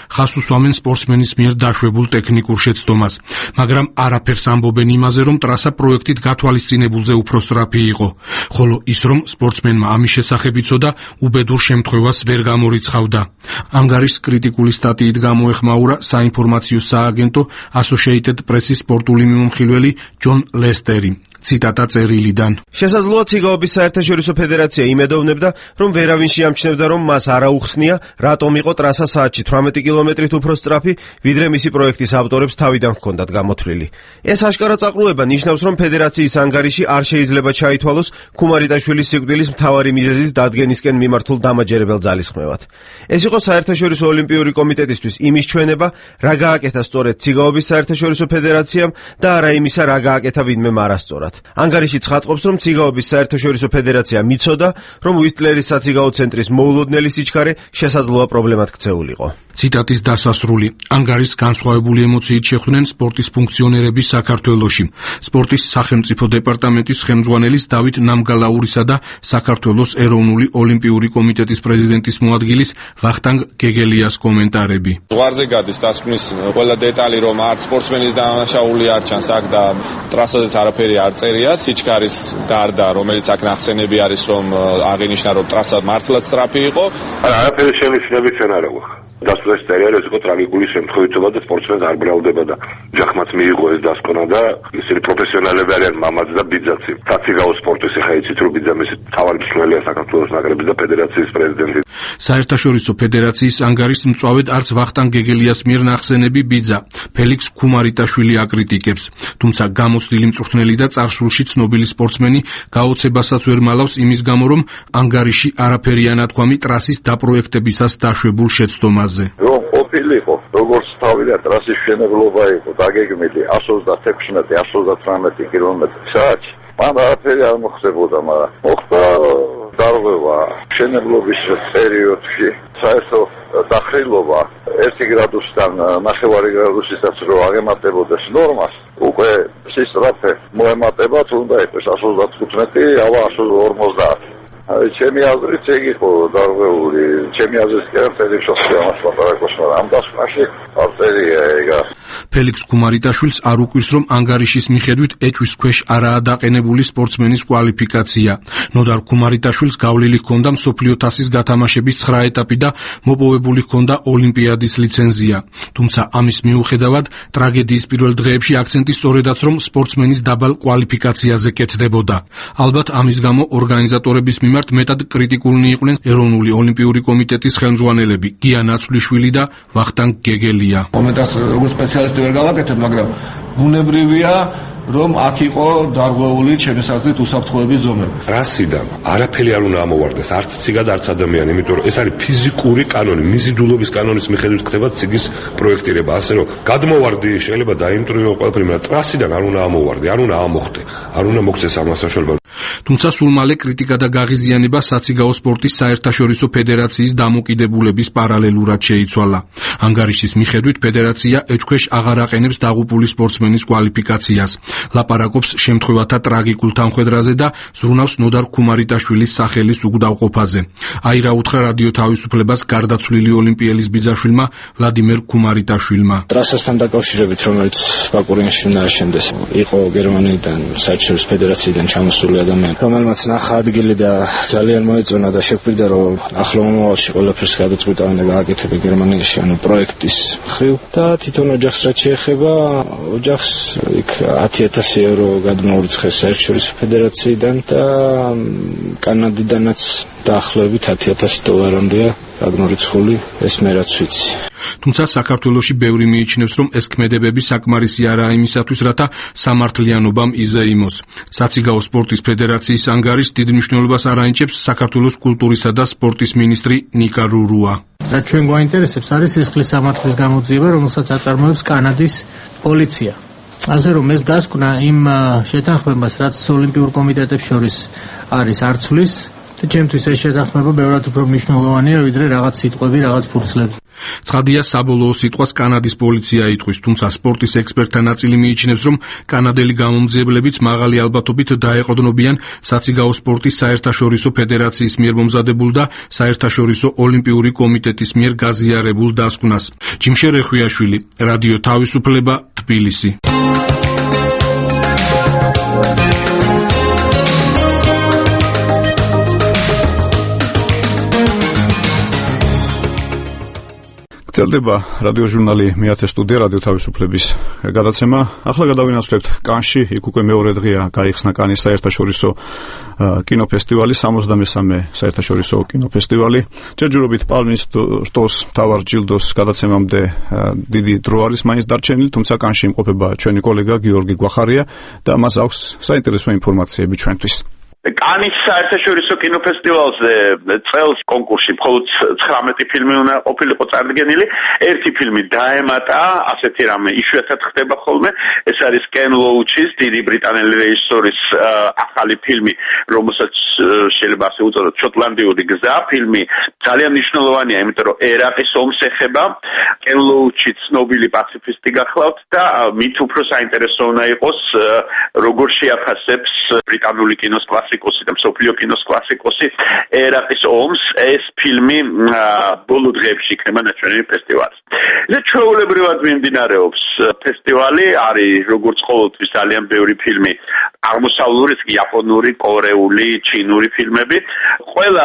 Speaker 19: ხას უსვამენ სპორტსმენის მიერ დაშვებულ ტექნიკურ შეცდომას, მაგრამ არაფერს ამბობენ იმაზე, რომ ტრასა პროექტით გათვალისწინებულზე უფრო სწრაფი იყო, ხოლო ის, რომ სპორტსმენმა ამის შესახებ იცოდა, უბედურ შემთხვევას ვერ გამორიცხავდა. ანგარიშს კრიტიკული სტატიით გამოეხმაურა საინფორმაციო სააგენტო Associated Press-ის სპორტული მიმოხილველი ჯონ ლესტერი. ციტატა წერილიდან.
Speaker 2: შესაძლოა ციგაობის საერთაშორისო ფედერაცია იმედოვნებდა, რომ ვერავინ შეამჩნევდა, რომ მას არ აუხსნია, რატომ იყო ტრასა საათში თვრამეტი კილომეტრით უფრო სწრაფი, ვიდრე მისი პროექტის ავტორებს თავიდან ჰქონდათ გამოთვლილი. ეს აშკარა წაყრუება ნიშნავს, რომ ფედერაციის ანგარიში არ შეიძლება ჩაითვალოს ქუმარიტაშვილის სიკვდილის მთავარი მიზეზის დადგენისკენ მიმართულ დამაჯერებელ ძალისხმევად. ეს იყო საერთაშორისო ოლიმპიური კომიტეტისთვის იმის ჩვენება, რა გააკეთა სწორედ ციგაობის საერთაშორისო ფედერაციამ და არა იმისა, რა გააკეთა ვინმე არასწორად. ანგარიში ცხადყოფს, რომ ციგაობის საერთაშორისო ფედერაცია მიცოდა, რომ უისტლერის საციგაო ცენტრის მოულოდნელი სიჩქარე შესაძლოა პრობლემად ქცეულიყო.
Speaker 19: ციტატის დასასრული. ანგარიშს განსხვავებული ემოციით შეხვდნენ სპორტის ფუნქციონერები საქართველოში. სპორტის სახელმწიფო დეპარტამენტის ხელმძღვანელის დავით ნამგალაურისა და საქართველოს ეროვნული ოლიმპიური კომიტეტის პრეზიდენტის მოადგილის ვახტანგ გეგელიას კომენტარები.
Speaker 4: ზღვარზე გადის დასკვნის ყველა დეტალი, რომ არც სპორტსმენის დანაშაული არ ჩანს აქ და ტრასაზეც არაფერი არ წერია, სიჩქარის გარდა, რომელიც აქ ნახსენები არის, რომ აღინიშნა, რომ ტრასა მართლაც სწრაფი იყო.
Speaker 5: არაფერი შემიძლია ჩვენ არ აქვს. დასწრეს წერია, ეს იყო ტრაგიკული შემთხვევითობა და სპორტსმენს არ ბრალდება და ჯახმაც მიიღო ეს დასკვნა და ისინი პროფესიონალები არიან, მამაც და ბიძაც. საციგაო სპორტის ახლა იცით, რომ ბიძა მისი თავარი მსვლელია საქართველოს ნაკრების და ფედერაციის პრეზიდენტი.
Speaker 19: საერთაშორისო ფედერაციის ანგარიშს მწვავედ არც ვახტანგ გეგელიას მიერ ნახსენები ბიძა, ფელიქს ქუმარიტაშვილი აკრიტიკებს. თუმცა გამოცდილი მწვრთნელი და წარსულში ცნობილი სპორტსმენი გაოცებასაც ვერ მალავს იმის გამო, რომ ანგარიში არაფერია ნათქვამი ტრასის დაპროექტებისას დაშვებულ შეცდომაზე.
Speaker 22: რომ ყოფილიყო, როგორც თავიდან ტრასის მშენებლობა იყო დაგეგმილი εκατს ოცდაექვსმეტი εκατს ოცდათვრამეტი კილომეტრი საათში, მან არაფერი არ მოხდებოდა, მაგრამ მოხდა დარღვევა მშენებლობის პერიოდში, საერთო დახრილობა ერთი გრადუსიდან ნახევარი გრადუსისაც რო აღემატებოდეს ნორმას, უკვე სისწრაფე მოემატება, თუნდა იყოს εκατს ოცდათხუთმეტი, ავა εκατს ორმოცდაათი. ჩემი აზრით ეგ იყო დარღვეული, ჩემი აზრით კი არ ფელიქს ამას ლაპარაკობს, მაგრამ ამ დასკვნაში არ წერია ეგა.
Speaker 19: ფელიქს ქუმარიტაშვილს არ უკვირს, რომ ანგარიშის მიხედვით ეჭვის ქვეშ არაა დაყენებული სპორტსმენის კვალიფიკაცია. ნოდარ ქუმარიტაშვილს გავლილი ჰქონდა მსოფლიო თასის გათამაშების ცხრა ეტაპი და მოპოვებული ჰქონდა ოლიმპიადის ლიცენზია. თუმცა ამის მიუხედავად, ტრაგედიის პირველ დღეებში აქცენტი სწორედაც რომ სპორტსმენის დაბალ კვალიფიკაციაზე კეთდებოდა. ალბათ ამის გამო ორგანიზატორების მიმართ მეტად კრიტიკულნი იყვნენ ეროვნული ოლიმპიური კომიტეტის ხელმძღვანელები გია ნაცვლიშვილი და ვახტანგ გეგელია.
Speaker 23: კომენტარს როგორც სპეციალისტი ვერ გავაკეთებ, მაგრამ ბუნებრივია, რომ აქ იყო დარღვეული ჩემს აზრით უსაფრთხოების ზომები.
Speaker 25: რასიდან არაფერი არ უნდა ამოვარდეს, არც ციგად, არც ადამიანი, იმიტომ რომ ეს არის ფიზიკური კანონი, მიზიდულობის კანონის მიხედვით ხდება ციგის პროექტირება, ასე რომ გადმოვარდი შეიძლება დაიმტრიო ყველაფერი, მაგრამ ტრასიდან არ უნდა ამოვარდე, არ უნდა ამოხდე, არ უნდა მოქცეს ამას საშუალება.
Speaker 19: თუმცა სულ მალე კრიტიკა და გაღიზიანება საციგაო სპორტის საერთაშორისო ფედერაციის დამოკიდებულების პარალელურად შეიცვალა. ანგარიშის მიხედვით ფედერაცია ეჭქვეშ აღარ აყენებს დაღუპული სპორტსმენის კვალიფიკაციას. ლაპარაკობს შემთხვევათა ტრაგიკულ თანხმედრაზე და ზრუნავს ნოდარ ქუმარიტაშვილის სახელის უგდავყოფაზე. აი რა უთხრა რადიო თავისუფლებას გარდაცვლილი ოლიმპიელის ბიძაშვილმა ვლადიმერ ქუმარიტაშვილმა.
Speaker 27: ტრასასთან დაკავშირებით, რომელიც ბაკურიანში უნდა აშენდეს, იყო გერმანიიდან საერთაშორისო ფედერაციიდან ჩამოსული ადამიანი, რომელმაც ნახა ადგილი და ძალიან მოეწონა და შეგვიდა, რომ ახლო მომავალში ყველაფერს გადაწყვეტავენ და გააკეთებენ გერმანიაში, ანუ პროექტის მხრივ და თვითონ ოჯახს რაც შეეხება, ოჯახს იქ ათი ათასი ევრო გადმოურიცხეს საერთაშორისო ფედერაციიდან და კანადიდანაც დაახლოებით ათი ათასი დოლარამდეა გადმორიცხული, ეს მე რაც ვიცი.
Speaker 19: თუმცა საქართველოში ბევრი მიიჩნევს, რომ ეს ქმედებები საკმარისი არაა იმისათვის, რათა სამართლიანობამ იზეიმოს. საციგაო სპორტის ფედერაციის ანგარიშს დიდ მნიშვნელობას არაენიჭებს საქართველოს კულტურისა და სპორტის მინისტრი ნიკა რურუა.
Speaker 12: რაც ჩვენ გვაინტერესებს, არის სისხლის სამართლის გამოძიება, რომელსაც აწარმოებს კანადის პოლიცია. ასე რომ ეს დასკვნა იმ შეთანხმებას, რაც ოლიმპიურ კომიტეტებს შორის არის, არ ცვლის და ჩემთვის ეს შეთანხმება ბევრად უფრო მნიშვნელოვანია, ვიდრე რაღაც სიტყვები, რაღაც ფურცლები.
Speaker 19: ცხადია, საბოლოო სიტყვას კანადის პოლიცია იტყვის, თუმცა სპორტის ექსპერტთა ნაწილი მიიჩნევს, რომ კანადელი გამომძიებლებიც მაღალი ალბათობით დაეყრდნობიან საციგაო სპორტის საერთაშორისო ფედერაციის მიერ მომზადებულ და საერთაშორისო ოლიმპიური კომიტეტის მიერ გაზიარებულ დასკვნას. ჯიმშე რეხვიაშვილი, რადიო თავისუფლება, თბილისი.
Speaker 1: გრძელდება რადიო ჟურნალი მეათე სტუდია რადიო თავისუფლების გადაცემა. ახლა გადავინაცვლებთ კანში, იქ უკვე მეორე დღეა გაიხსნა კანის საერთაშორისო კინოფესტივალი, სამოცდამესამე საერთაშორისო კინოფესტივალი. ჯერჯერობით პალმის რტოს მთავარ ჯილდოს გადაცემამდე დიდი დრო არის მაინც დარჩენილი, თუმცა კანში იმყოფება ჩვენი კოლეგა გიორგი გვახარია და მას აქვს საინტერესო ინფორმაციები ჩვენთვის.
Speaker 15: კანის საერთაშორისო კინოფესტივალზე წელს კონკურსში მხოლოდ ცხრამეტი ფილმი უნდა ყოფილიყო წარდგენილი. ერთი ფილმი დაემატა, ასეთი რამე იშვიათად ხდება ხოლმე. ეს არის კენ ლოუჩის, დიდი ბრიტანელი რეჟისორის ახალი ფილმი, რომელსაც შეიძლება ასე უწოდოთ შოტლანდიური გზა. ფილმი ძალიან მნიშვნელოვანია, იმიტომ რომ ერაყის ომს ეხება. კენ ლოუჩი ცნობილი პაციფისტი გახლავთ და მით უფრო საინტერესო უნდა იყოს, როგორ შეაფასებს ბრიტანული კინოს კლასიკოსი და მსოფლიო კინოს კლასიკოსი ერაყის ომს. ეს ფილმი ბოლო დღეებში იქნება ნაჩვენები ფესტივალზე. ეს ჩვეულებრივად მიმდინარეობს ფესტივალი, არის როგორც ყოველთვის ძალიან ბევრი ფილმი, აღმოსავლური, იაპონური, კორეული, ჩინური ფილმები. ყველა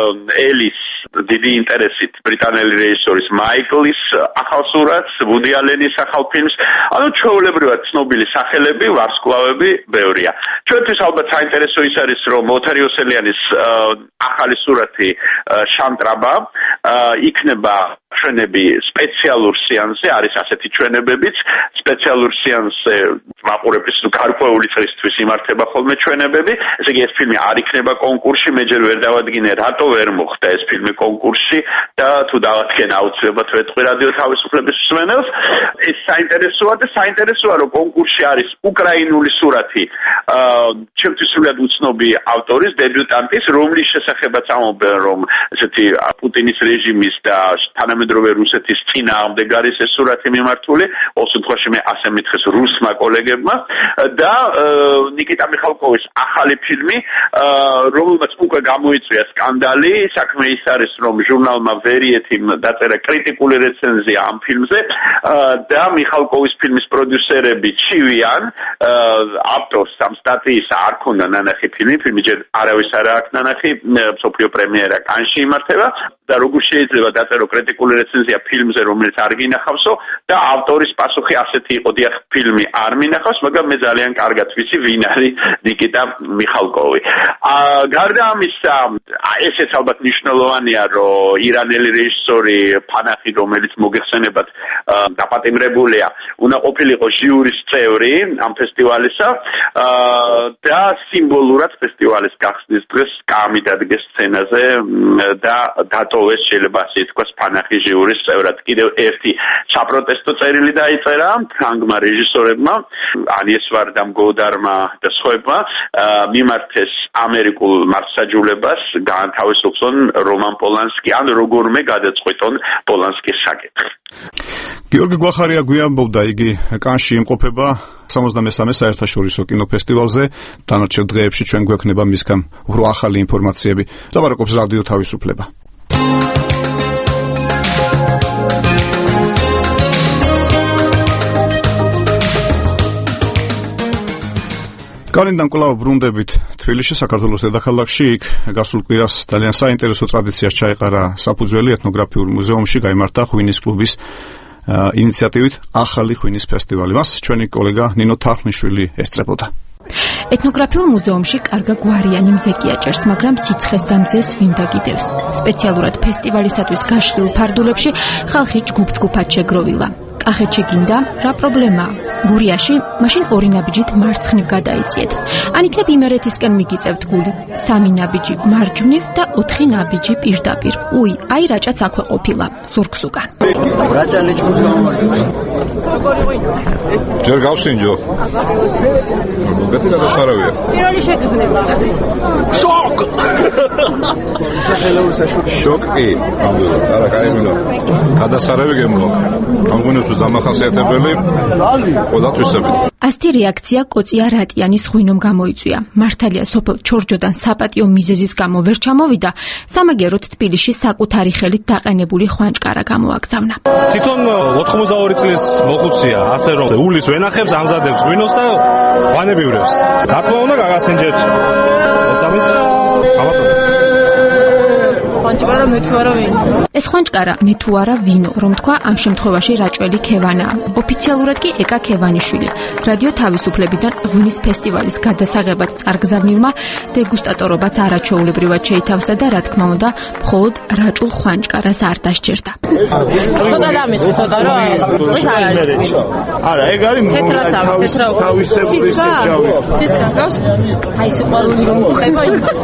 Speaker 15: ელის დიდი ინტერესით ბრიტანელი რეჟისორის მაიკლის ახალ სურათს, ვუდი ალენის ახალ ფილმს, ანუ ჩვეულებრივად ცნობილი სახელები, ვარსკვლავები ბევრია. ჩვენთვის ალბათ საინტერესო ის არის, რომ ოთარიოსელიანის ახალი სურათი შანტრაბა იქნება ჩვენები სპეციალურ სეანსზე, არის ასეთი ჩვენებებიც, სპეციალურ სეანსზე მაყურებლის გარკვეული წრისთვის იმართება ხოლმე ჩვენებები. ესე იგი ეს ფილმი არ იქნება კონკურსში, მე ჯერ ვერ დავადგინე რატო ვერ მოხდა ეს ფილმი კონკურსში და თუ დავადგენ აუცილებლად ვეთყვი რადიო თავისუფლების მსმენელს. ეს საინტერესოა და საინტერესოა, რომ კონკურსში არის უკრაინული სურათი, ჩემთვის სულად უცნობი ავტორის, დებიუტანტის, რომლის შესახებაც ამბობენ, რომ ესეთი პუტინის რეჟიმის და თანამედროვე რუსეთის წინააღმდეგ არის ეს სურათი მიმართული, ყოველ შემთხვევაში მე ასე მითხეს რუსმა კოლეგებმა და ნიკიტა მიხალკოვის ახალი ფილმი, რომელმაც უკვე გამოიწვია სკანდალი. საქმე ის არის, რომ ჟურნალმა ვერიეთიმ დაწერა კრიტიკული რეცენზია ამ ფილმზე და მიხალკოვის ფილმის პროდიუსერები ჩივიან ავტორს ამ სტატიის არ ქონდა ნანახი ფილმი, ფილმი ჯერ არავის არ აქვს ნანახი, მსოფლიო პრემიერა კანში იმართება და როგორ შეიძლება დაწერო კრიტიკული რეცენზია ფილმზე, რომელიც არ გინახავსო და ავტორის პასუხი ასეთი იყო, დიახ, ფილმი არ მინახავს, მაგრამ მე ძალიან კარგად ვიცი, ვინ არის ნიკიტა მიხალკოვი. გარდა ამისა, ესეც ალბათ მნიშვნელოვანია, რომ ირანელი რეჟისორი ფანახი, რომელიც მოგეხსენებათ დაპატიმრებულია, უნდა ყოფილიყო ჟიურის წევრი ამ ფესტივალისა და სიმბოლურად ფესტივალის გახსნის დღეს გამიდადგეს სცენაზე და დატოვეს, შეიძლება ასე ითქვას, ფანახი ჟიურის წევრად. კიდევ ერთი საპროტესტო წერილი დაიწერა ფრანგმა რეჟისორებმა, ანიეს ვარდამ, გოდარმა და სხვებმა, მიმართეს ამერიკულ მარცხსაჯულებას, გაანთავისუფლონ რომან პოლანსკი, ან როგორმე გადაწყვიტონ პოლანსკის საკითხი.
Speaker 1: გიორგი გვახარია გვიამბობდა, იგი კანში იმყოფება სამოცდამესამე საერთაშორისო კინოფესტივალზე. დანარჩენ დღეებში ჩვენ გვექნება მისგან უფრო ახალი ინფორმაციები. ლაპარაკობს რადიო თავისუფლება. კანიდან კვლავ ბრუნდებით თბილისში, საქართველოს დედაქალაქში. იქ გასულ კვირას ძალიან საინტერესო ტრადიციას ჩაეყარა საფუძველი ეთნოგრაფიულ მუზეუმში გაიმართა ღვინის კლუბის ინიციატივით ახალი ღვინის ფესტივალი. მას ჩვენი კოლეგა ნინო თარხნიშვილი ესწრებოდა.
Speaker 3: ეთნოგრაფიულ მუზეუმში კარგა გვარიანი მზეკი აჭერს, მაგრამ სიცხეს და მზეს ვინ დაგიდევს. სპეციალურად ფესტივალისათვის გაშლილ ფარდულებში ხალხი ჯგუფ-ჯგუფად შეგროვილა. კახეთში გინდა რა პრობლემაა? გურიაში მაშინ ორი ნაბიჯით მარცხნივ გადაიწიეთ. ან იქნებ იმერეთისკენ მიგიწევთ გული. სამი ნაბიჯი მარჯვნივ და ოთხი ნაბიჯი პირდაპირ. უი, აი რაჭაც აქვე ყოფილა, ზურგს უკან.
Speaker 6: რაჭა ლეჩხუმს გამოვარდნებს. როგორი ღვინო?
Speaker 25: ჯერ გავსინჯო. მოგეთი გადასარავია.
Speaker 6: პირველი შეგრძნება.
Speaker 25: შოკ. შოკი. ნამდვილად, არა, კაი ღვინო. გადასარავი გემო. ამ ღვინოს დამახასიათებელი ყოველთვისებით.
Speaker 3: ასეთი რეაქცია კოწია რატიანის ღვინომ გამოიწვია. მართალია სოფელ ჩორჯოდან საპატიო მიზეზის გამო ვერ ჩამოვიდა, სამაგეროდ თბილისში საკუთარი ხელით დაყენებული ხვანჭკარა გამოაგზავნა.
Speaker 17: თვითონ ოთხმოცდაორი წლის მოხუცია, ასე რომ ულის ვენახებს, ამზადებს ღვინოს და ღვანებივრებს. რა თქმა უნდა გაგასინჯეთ. ეცამით? ამათო
Speaker 6: ხვანჭკარა მე თუ არა ვინო.
Speaker 3: ეს ხვანჭკარა მე თუ არა ვინო, რომ თქვა ამ შემთხვევაში რაჭველი ქევანაა. ოფიციალურად კი ეკა ქევანიშვილი. რადიო თავისუფლებიდან ღვინის ფესტივალის გადასაღებად წარგზავნილმა დეგუსტატორობაც არაჩვეულებრივად შეითავსა და რა თქმა უნდა, მხოლოდ რაჭულ ხვანჭკარას არ დასჯერდა.
Speaker 6: ცოტა დამის, ცოტა რა. ეს არ არის.
Speaker 7: არა, ეგ არის თავისებური სიჩავე.
Speaker 6: ციცკა გავს? აი სიყვარული რომ უწყება იმას.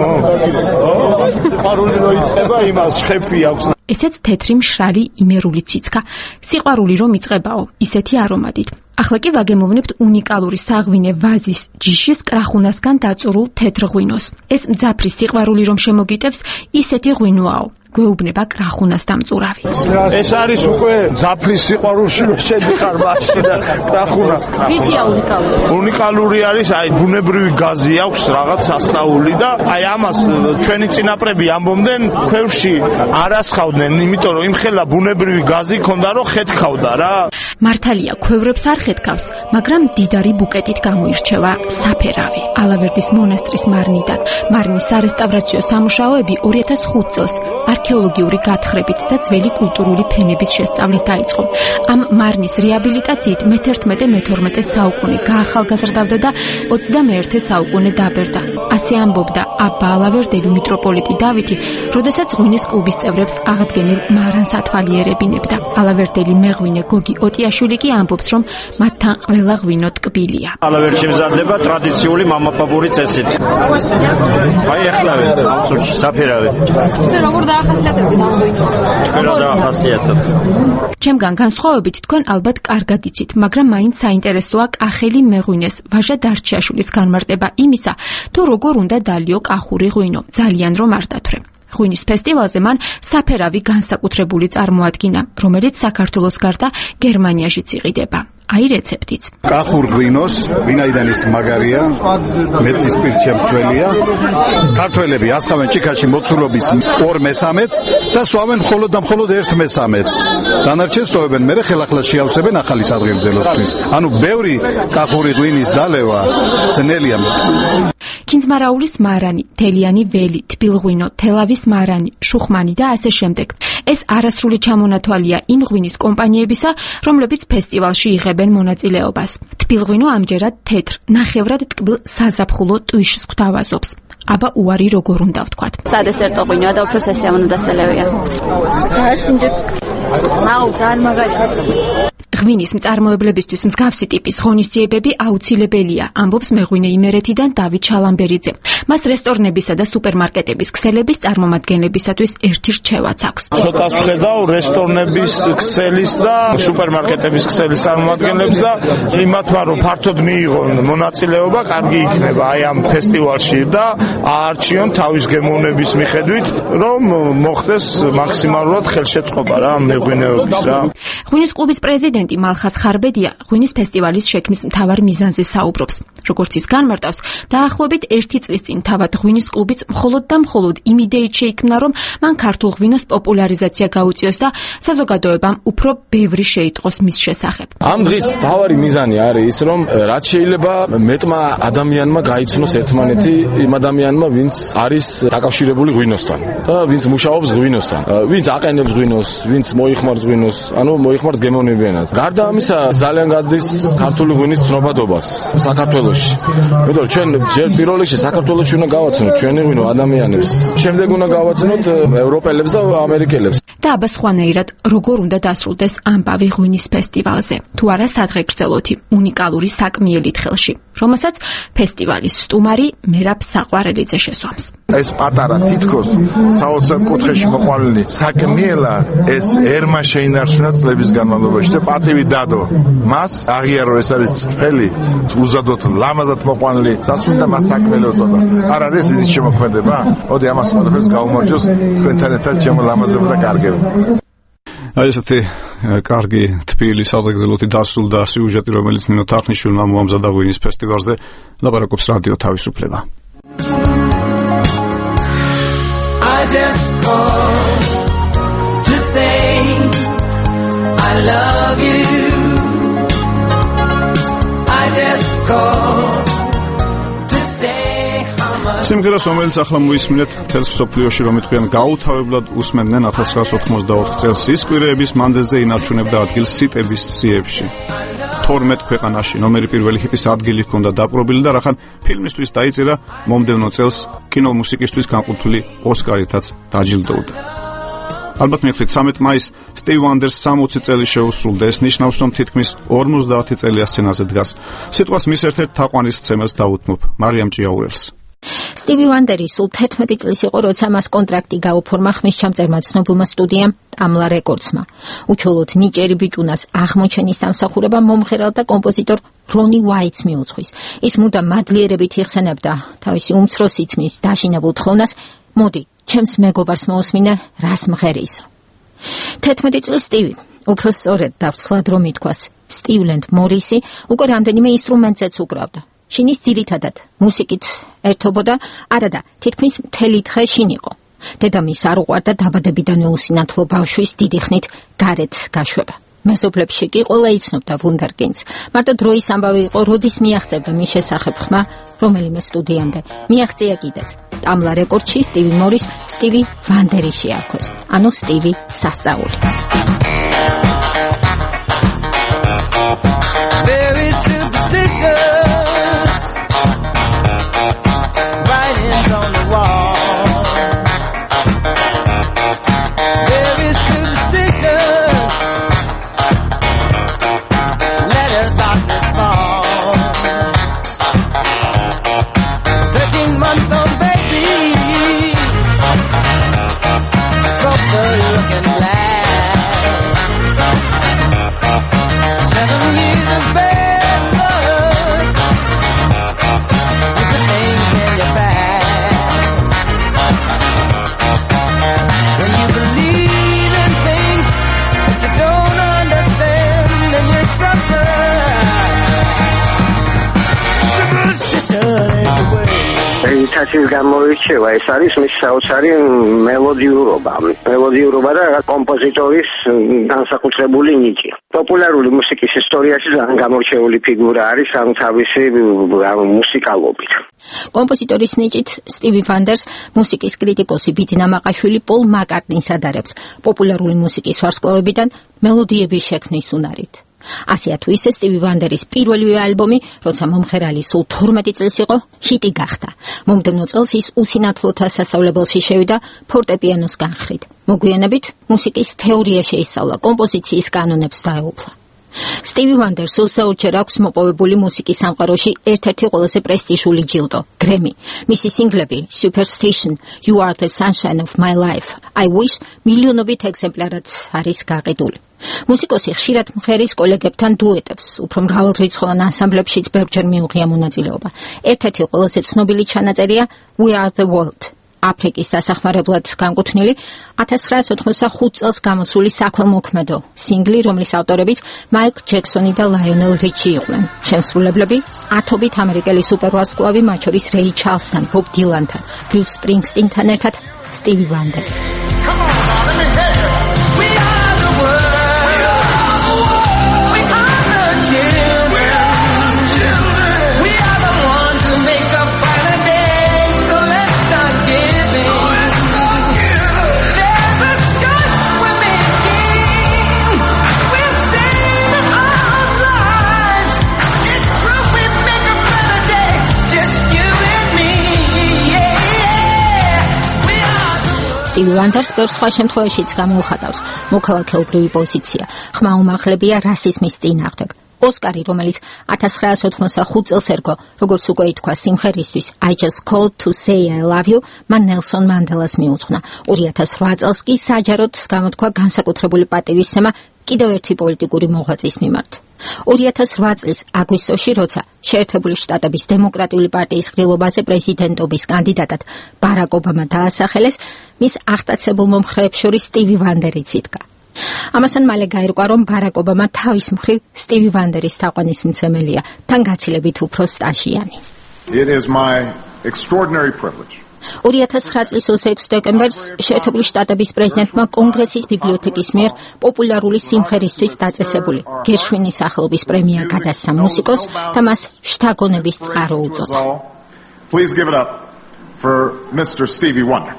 Speaker 7: სიყვარული რომ იწყება იმას, შხეფი აქვს.
Speaker 3: ესეც თეთრი მშრალი იმერული ციცკა. სიყვარული რომ იწყებაო, ისეთი არომატით. ახლა კი ვაგემოვნებთ უნიკალური საღვინე ვაზის ჯიშის კრახუნასგან დაწურულ თეთრ ღვინოს. ეს მძაფრი სიყვარული რომ შემოგიტევს, ისეთი ღვინოაო. გვეუბნება კრახუნას დამწურავი.
Speaker 7: ეს არის უკვე მძაფრის სიყვარულში რომ შედიხარ მასში და კრახუნას.
Speaker 6: ვითია უნიკალური?
Speaker 7: უნიკალური არის, აი ბუნებრივი გაზი აქვს, რაღაც ასწაული და აი ამას ჩვენი წინაპრები ამბობდნენ, ქვევრში არ ასხავდნენ, იმიტომ რომ იმხელა ბუნებრივი გაზი ქონდა, რომ ხეთქავდა რა.
Speaker 3: მართალია, ქვევრებს არ ხეთქავს, მაგრამ დიდარი ბუკეტით გამოირჩევა საფერავი. ალავერდის მონასტრის მარნიდან. მარნის სარესტავრაციო სამუშაოები ორი ათას ხუთი წელს არქეოლოგიური გათხრებით და ძველი კულტურული ფენების შესწავლით დაიწყო. ამ მარნის რეაბილიტაციით მეთერთმეტე მეთორმეტე საუკუნე გაახალგაზრდავდა და ოცდამეერთე საუკუნე დაბერდა. ასე ამბობდა აბა ალავერდელი მიტროპოლიტი დავითი, როდესაც ღვინის კლუბის წევრებს აღდგენილ მარანს ათვალიერებინებდა. ალავერდელი მეღვინე გოგი ოტიაშვილი კი ამბობს, რომ მათთან ყველა ღვინო ტკბილია.
Speaker 8: ალავერდში მზადდება ტრადიციული მამაპაპური წესით. აი ახლავე, ამ სულში საფერავი.
Speaker 6: ისე როგორ დაახასიათებთ ამ ღვინოს?
Speaker 8: თქვენ დაახასიათებთ.
Speaker 3: ჩემგან განსხვავებით თქვენ ალბათ კარგად იცით, მაგრამ მაინც საინტერესოა კახელი მეღვინეს ვაჟა დარჩიაშვილის განმარტება იმისა, თუ როგორ უნდა დალიო კახური ღვინო, ძალიან რომ არ დათვრე. ღვინის ფესტივალზე მან საფერავი განსაკუთრებული წარმოადგინა, რომელიც საქართველოს გარდა გერმანიაშიც იყიდება. აი რეცეპტიც.
Speaker 9: კახურ ღვინოს, ვინაიდან ის მაგარია, მეტი სპირტში ამცველია. ქართველები ასხავენ ჭიქაში მოცულობის ორ მესამედს და სვამენ მხოლოდ და მხოლოდ ერთ მესამედს. დანარჩენს ტოვებენ მერე ხელახლა შეავსებენ ახალი სადღეგრძელოსთვის. ანუ ბევრი კახური ღვინის დალევა ძნელია.
Speaker 3: კინძმარაულის მარანი, თელიანი ველი, თბილღვინო, თელავის მარანი, შუხმანი და ასე შემდეგ. ეს არასრული ჩამონათვალია იმ ღვინის კომპანიებისა, რომლებიც ფესტივალში იღებენ მონაწილეობას. თბილღვინო ამჯერად თეთრ, ნახევრად ტკბილ საზაფხულო ტვიშს გვთავაზობს. აბა უარი როგორ უნდა ვთქვათ.
Speaker 6: სადესერტო ღვინოა და უფრო სასიამოვნო-დასალევია. დაასინჯეთ. აუ, ძალიან მაგარია.
Speaker 3: ღვინის მწარმოებლებისთვის მსგავსი ტიპის ღონისძიებები აუცილებელია, ამბობს მეღვინე იმერეთიდან დავით შალამბერიძე. მას რესტორნებისა და სუპერმარკეტების ქსელების წარმომადგენლებისათვის ერთი რჩევაც აქვს.
Speaker 7: ცოტას ვხედავ რესტორნების ქსელის და სუპერმარკეტების ქსელის წარმომადგენლებს და იმათმა რომ ფართოდ მიიღონ მონაწილეობა, კარგი იქნება აი ამ ფესტივალში და აარჩიონ თავის გემოვნების მიხედვით, რომ მოხდეს მაქსიმალურად ხელშეწყობა რა მეღვინეობის რა.
Speaker 3: ღვინის კლუბის პრეზიდენტი მალხას ხარბედია ღვინის ფესტივალის შექმნის მთავარ მიზანზე საუბრობს. როგორც ის განმარტავს, დაახლოებით ერთი წლის წინ თავად ღვინის კლუბიც მხოლოდ და მხოლოდ იმ იდეით შეიქმნა, რომ მან ქართულ ღვინოს პოპულარიზაცია გაუწიოს და საზოგადოებამ უფრო ბევრი შეიტყოს მის შესახებ.
Speaker 10: ამ დღის მთავარი მიზანი არის ის, რომ რაც შეიძლება მეტმა ადამიანმა გაიცნოს ერთმანეთი იმ ადამიანმა, ვინც არის დაკავშირებული ღვინოსთან და ვინც მუშაობს ღვინოსთან, ვინც აყენებს ღვინოს, ვინც მოიხმარს ღვინოს, ანუ მოიხმარს გემოვნებიანად. გარდა ამისა, ძალიან გადის ქართული ღვინის ცნობადობას საქართველოში. მეტყვი ჩვენ ჯერ პირველ რიგში საქართველოში უნდა გავაცნოთ ჩვენი ღვინო ადამიანებს. შემდეგ უნდა გავაცნოთ ევროპელებს და ამერიკელებს.
Speaker 3: და აბა სხვანაირად როგორ უნდა დასრულდეს ამბავი ღვინის ფესტივალზე? თუ არა სადღეგრძელოთი, უნიკალური საკმიელით ხელში, რომელსაც ფესტივალის სტუმარი მერაბ საყვარელიძე შესვამს.
Speaker 7: ეს პატარა თითქოს საოცარ კუთხეში მოყვანილი საკმიელა ეს ერმა შეინარჩუნა წლების განმავლობაში და პატივი დადო მას აღიარო ეს არის წფელი უზადოდ ლამაზად მოყვანილი სასმელთა მას საკმელი უწოდა არ არის ის შემოქმედება მოდი ამას ყველაფერს გავუმარჯოს თქვენთან ერთად ჩემო ლამაზებო და კარგებო
Speaker 1: აი ესეთი კარგი თბილი საზოგადოებრივი დასრულდა სიუჟეტი რომელიც ნინო თარხნიშვილმა მოამზადა ღვინის ფესტივალზე ლაპარაკობს რადიო თავისუფლება
Speaker 11: I just call to say I love you I just call to say how much
Speaker 1: სიმღერას რომელიც ახლა მოისმინეთ თელს სოფლიოში რომ იტყვიან გაუთავებლად უსმენდნენ ათას ცხრაასი ოთხმოცდაოთხ წელს ის კვირეების მანძილზე ინარჩუნებდა ადგილს სიტების სიებში თორმეტ ქვეყანაში ნომერი პირველი ჰიტის ადგილი ჰქონდა დაპყრობილი და რახან ფილმისთვის დაიწერა მომდევნო წელს კინომუსიკისთვის განკუთვნილი ოსკარითაც დაჯილდოვდა. ალბათ მივხვდით სამეც მაისს სტივ ვანდერს სამოცი წელი შეუსრულდა ეს ნიშნავს რომ თითქმის ორმოცდაათი წელია სცენაზე დგას. სიტყვას მის ერთ-ერთ თაყვანისმცემელს დაუთმობ მარიამ ჭიაურელს.
Speaker 3: სტივი ვანდერი სულ თერთმეტი წლის იყო, როცა მას კონტრაქტი გაუფორმა ხმისჩამწერმა ცნობილმა სტუდიამ ტამლა რეკორდსმა. უჩვეულოდ ნიჭერი ბიჭუნას აღმოჩენის სამსახურება მომღერალ და კომპოზიტორ რონი ვაიტს მიუძღვის. ის მუდამ მადლიერებით იხსენებდა თავისი უმცროსი ძმის დაშინებულ თხოვნას, მოდი, ჩემს მეგობარს მოусმინე, რას მღერისო. თერთმეტი წლის სტივი, უფრო სწორედ დავცლად რომ ითქვას, სტივლენდ მორისი უკვე რამდენიმე ინსტრუმენტზეც უკრავდა. შინის ძირითადად მუსიკით ერთობოდა, არადა, თითქმის მთელი დღე შინიყო. დედამის არ უყვარდა დაბადებიდანვე უსინათლო ბავშვის დიდი ხნით გარეთ გაშვება. მეზობლებში კი ყველა იცნობდა ვუნდერკინდს. მარტო დროის ამბავი იყო, როდის მიაღწევდა მის შესახებ ხმა რომელიმე სტუდიამდე. მიაღწია კიდეც. ტამლა რეკორდში სტივი მორის სტივი ვანდერი შეარქვეს. ანუ სტივი სასწაული.
Speaker 11: Very superstitious writings on the wall Very superstitious letters about to fall Thirteen month old baby broke the looking glass Seven years of bad luck with the things in your past. When you believe in things that you don't understand and you suffer, superstition is the way.
Speaker 13: რითაცის გამოირჩევა ეს არის მის საოცარი მელოდიურობა მელოდიურობა და კომპოზიტორის განსაკუთრებული ნიჭი პოპულარული მუსიკის ისტორიაში ძალიან გამორჩეული ფიგურა არის ამ თავისი მუსიკალობით
Speaker 3: კომპოზიტორის ნიჭით სტივი ვანდერს მუსიკის კრიტიკოსი ბიძინა მაყაშვილი პოლ მაკარტნის ადარებს პოპულარული მუსიკის ვარსკვლავებიდან მელოდიების შექმნის უნარით ასეა თუ ისე სტივი ვანდერის პირველივე ალბომი, როცა მომღერალი სულ თორმეტი წელს იყო, ჰიტი გახდა. მომდევნო წელს ის უსინათლოთა სასწავლებელში შევიდა ფორტეპიანოს განხრით. მოგვიანებით მუსიკის თეორია შეისწავლა, კომპოზიციის კანონებს დაეუფლა. სტივი ვანდერს უსაუჩერ აქვს მოპოვებული მუსიკის სამყაროში ერთ-ერთი ყველაზე პრესტიჟული ჯილდო, გრემი. მისი სინგლები Superstition, You Are the Sunshine of My Life, I Wish მილიონობით ეგზემპლარად არის გაყიდული. მუსიკოსი ხშირად მღერის კოლეგებთან დუეტებს, უფრო მრავალრიცხოვან ანსამბლებშიც ბევრჯერ მიუღია მონაწილეობა. ერთ-ერთი ყველაზე ცნობილი ჩანაწერია We Are the World. აფრიკის დასახმარებლად განკუთვნილი ათას ცხრაასი ოთხმოცდახუთი წელს გამოსული საქველმოქმედო სინგლი, რომლის ავტორებიც მაიკლ ჯექსონი და ლაიონელ რიჩი იყვნენ. შემსრულებლები ათობით ამერიკელი სუპერვარსკვლავი, მათ შორის რეი ჩარლსთან, ბობ დილანთან, ბრიუს სპრინგსტინთან ერთად სტივი ვანდერი. სტივი ვანდერს ბევრ სხვა შემთხვევაშიც გამოუხატავს მოქალაქეობრივი პოზიცია, ხმა უმახლებია რასიზმის წინააღმდეგ. ოსკარი, რომელიც ათას ცხრაასი ოთხმოცდახუთ წელს ერგო, როგორც უკვე ითქვა სიმღერისთვის I Just Called to Say I Love You, მან ნელსონ მანდელას მიუძღვნა. ორი ათას რვა წელს კი საჯაროდ გამოთქვა განსაკუთრებული პატივისცემა კიდევ ერთი პოლიტიკური მოღვაწის მიმართ. ორი ათას რვა წლის აგვისტოში, როცა შეერთებული შტატების დემოკრატიული პარტიის ღრილობაზე პრეზიდენტობის კანდიდატად ბარაკ ობამა დაასახელეს, მის აღტაცებულ მომხრეებს შორის სტივი ვანდერიც იდგა. ამასთან მალე გაირკვა, რომ ბარაკ ობამა თავის მხრივ სტივი ვანდერის თაყვანისმცემელია, თან გაცილებით უფრო სტაჟიანი.
Speaker 14: It is my extraordinary privilege.
Speaker 3: ორი ათას ცხრა წლის ოცდაექვსი დეკემბერს შეერთებული შტატების პრეზიდენტმა კონგრესის ბიბლიოთეკის მიერ პოპულარული სიმღერისთვის დაწესებული გერშვინის სახელობის პრემია გადასცა მუსიკოსს და მას შთაგონების წყარო უწოდა.
Speaker 14: Please give it up for Mister Stevie Wonder.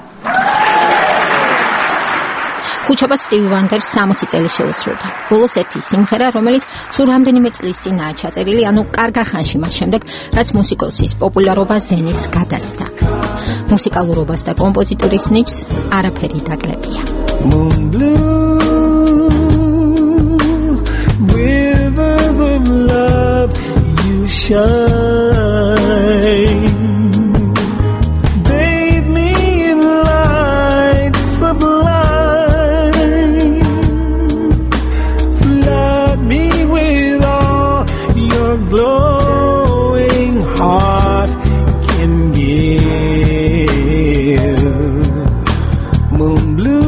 Speaker 3: ხუჩაბად სტივი ვანდერს სამოცი წელი შეუსრულდა. ბოლოს ერთი სიმღერა, რომელიც სულ რამდენიმე წლის წინაა ჩაწერილი, ანუ კარგ ხანში მას შემდეგ, რაც მუსიკოსის პოპულარობა ზენიტს გადასცა. მუსიკალურობას და კომპოზიტორის ნიჭს არაფერი დაკლებია.
Speaker 11: Moon blue, rivers of love, you shine. Bathe me in light sublime. Flood me with all your glowing heart can give. Moon blue.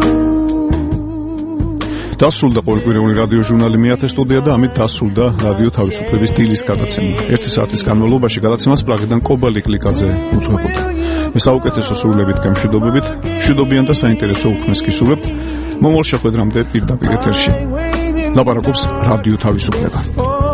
Speaker 1: დასრულდა ყოველკვირეული რადიო ჟურნალი მეათე სტუდია და ამით დასრულდა რადიო თავისუფლების დილის გადაცემა. ერთი საათის განმავლობაში გადაცემას პრაღიდან კობალი კლიკაძე უძღვებოდა. მე საუკეთესო სრულებით გემშვიდობებით, მშვიდობიან და საინტერესო უქმეს გისურვებთ. მომავალ შეხვედრამდე პირდაპირ ეთერში. ლაპარაკობს რადიო თავისუფლება.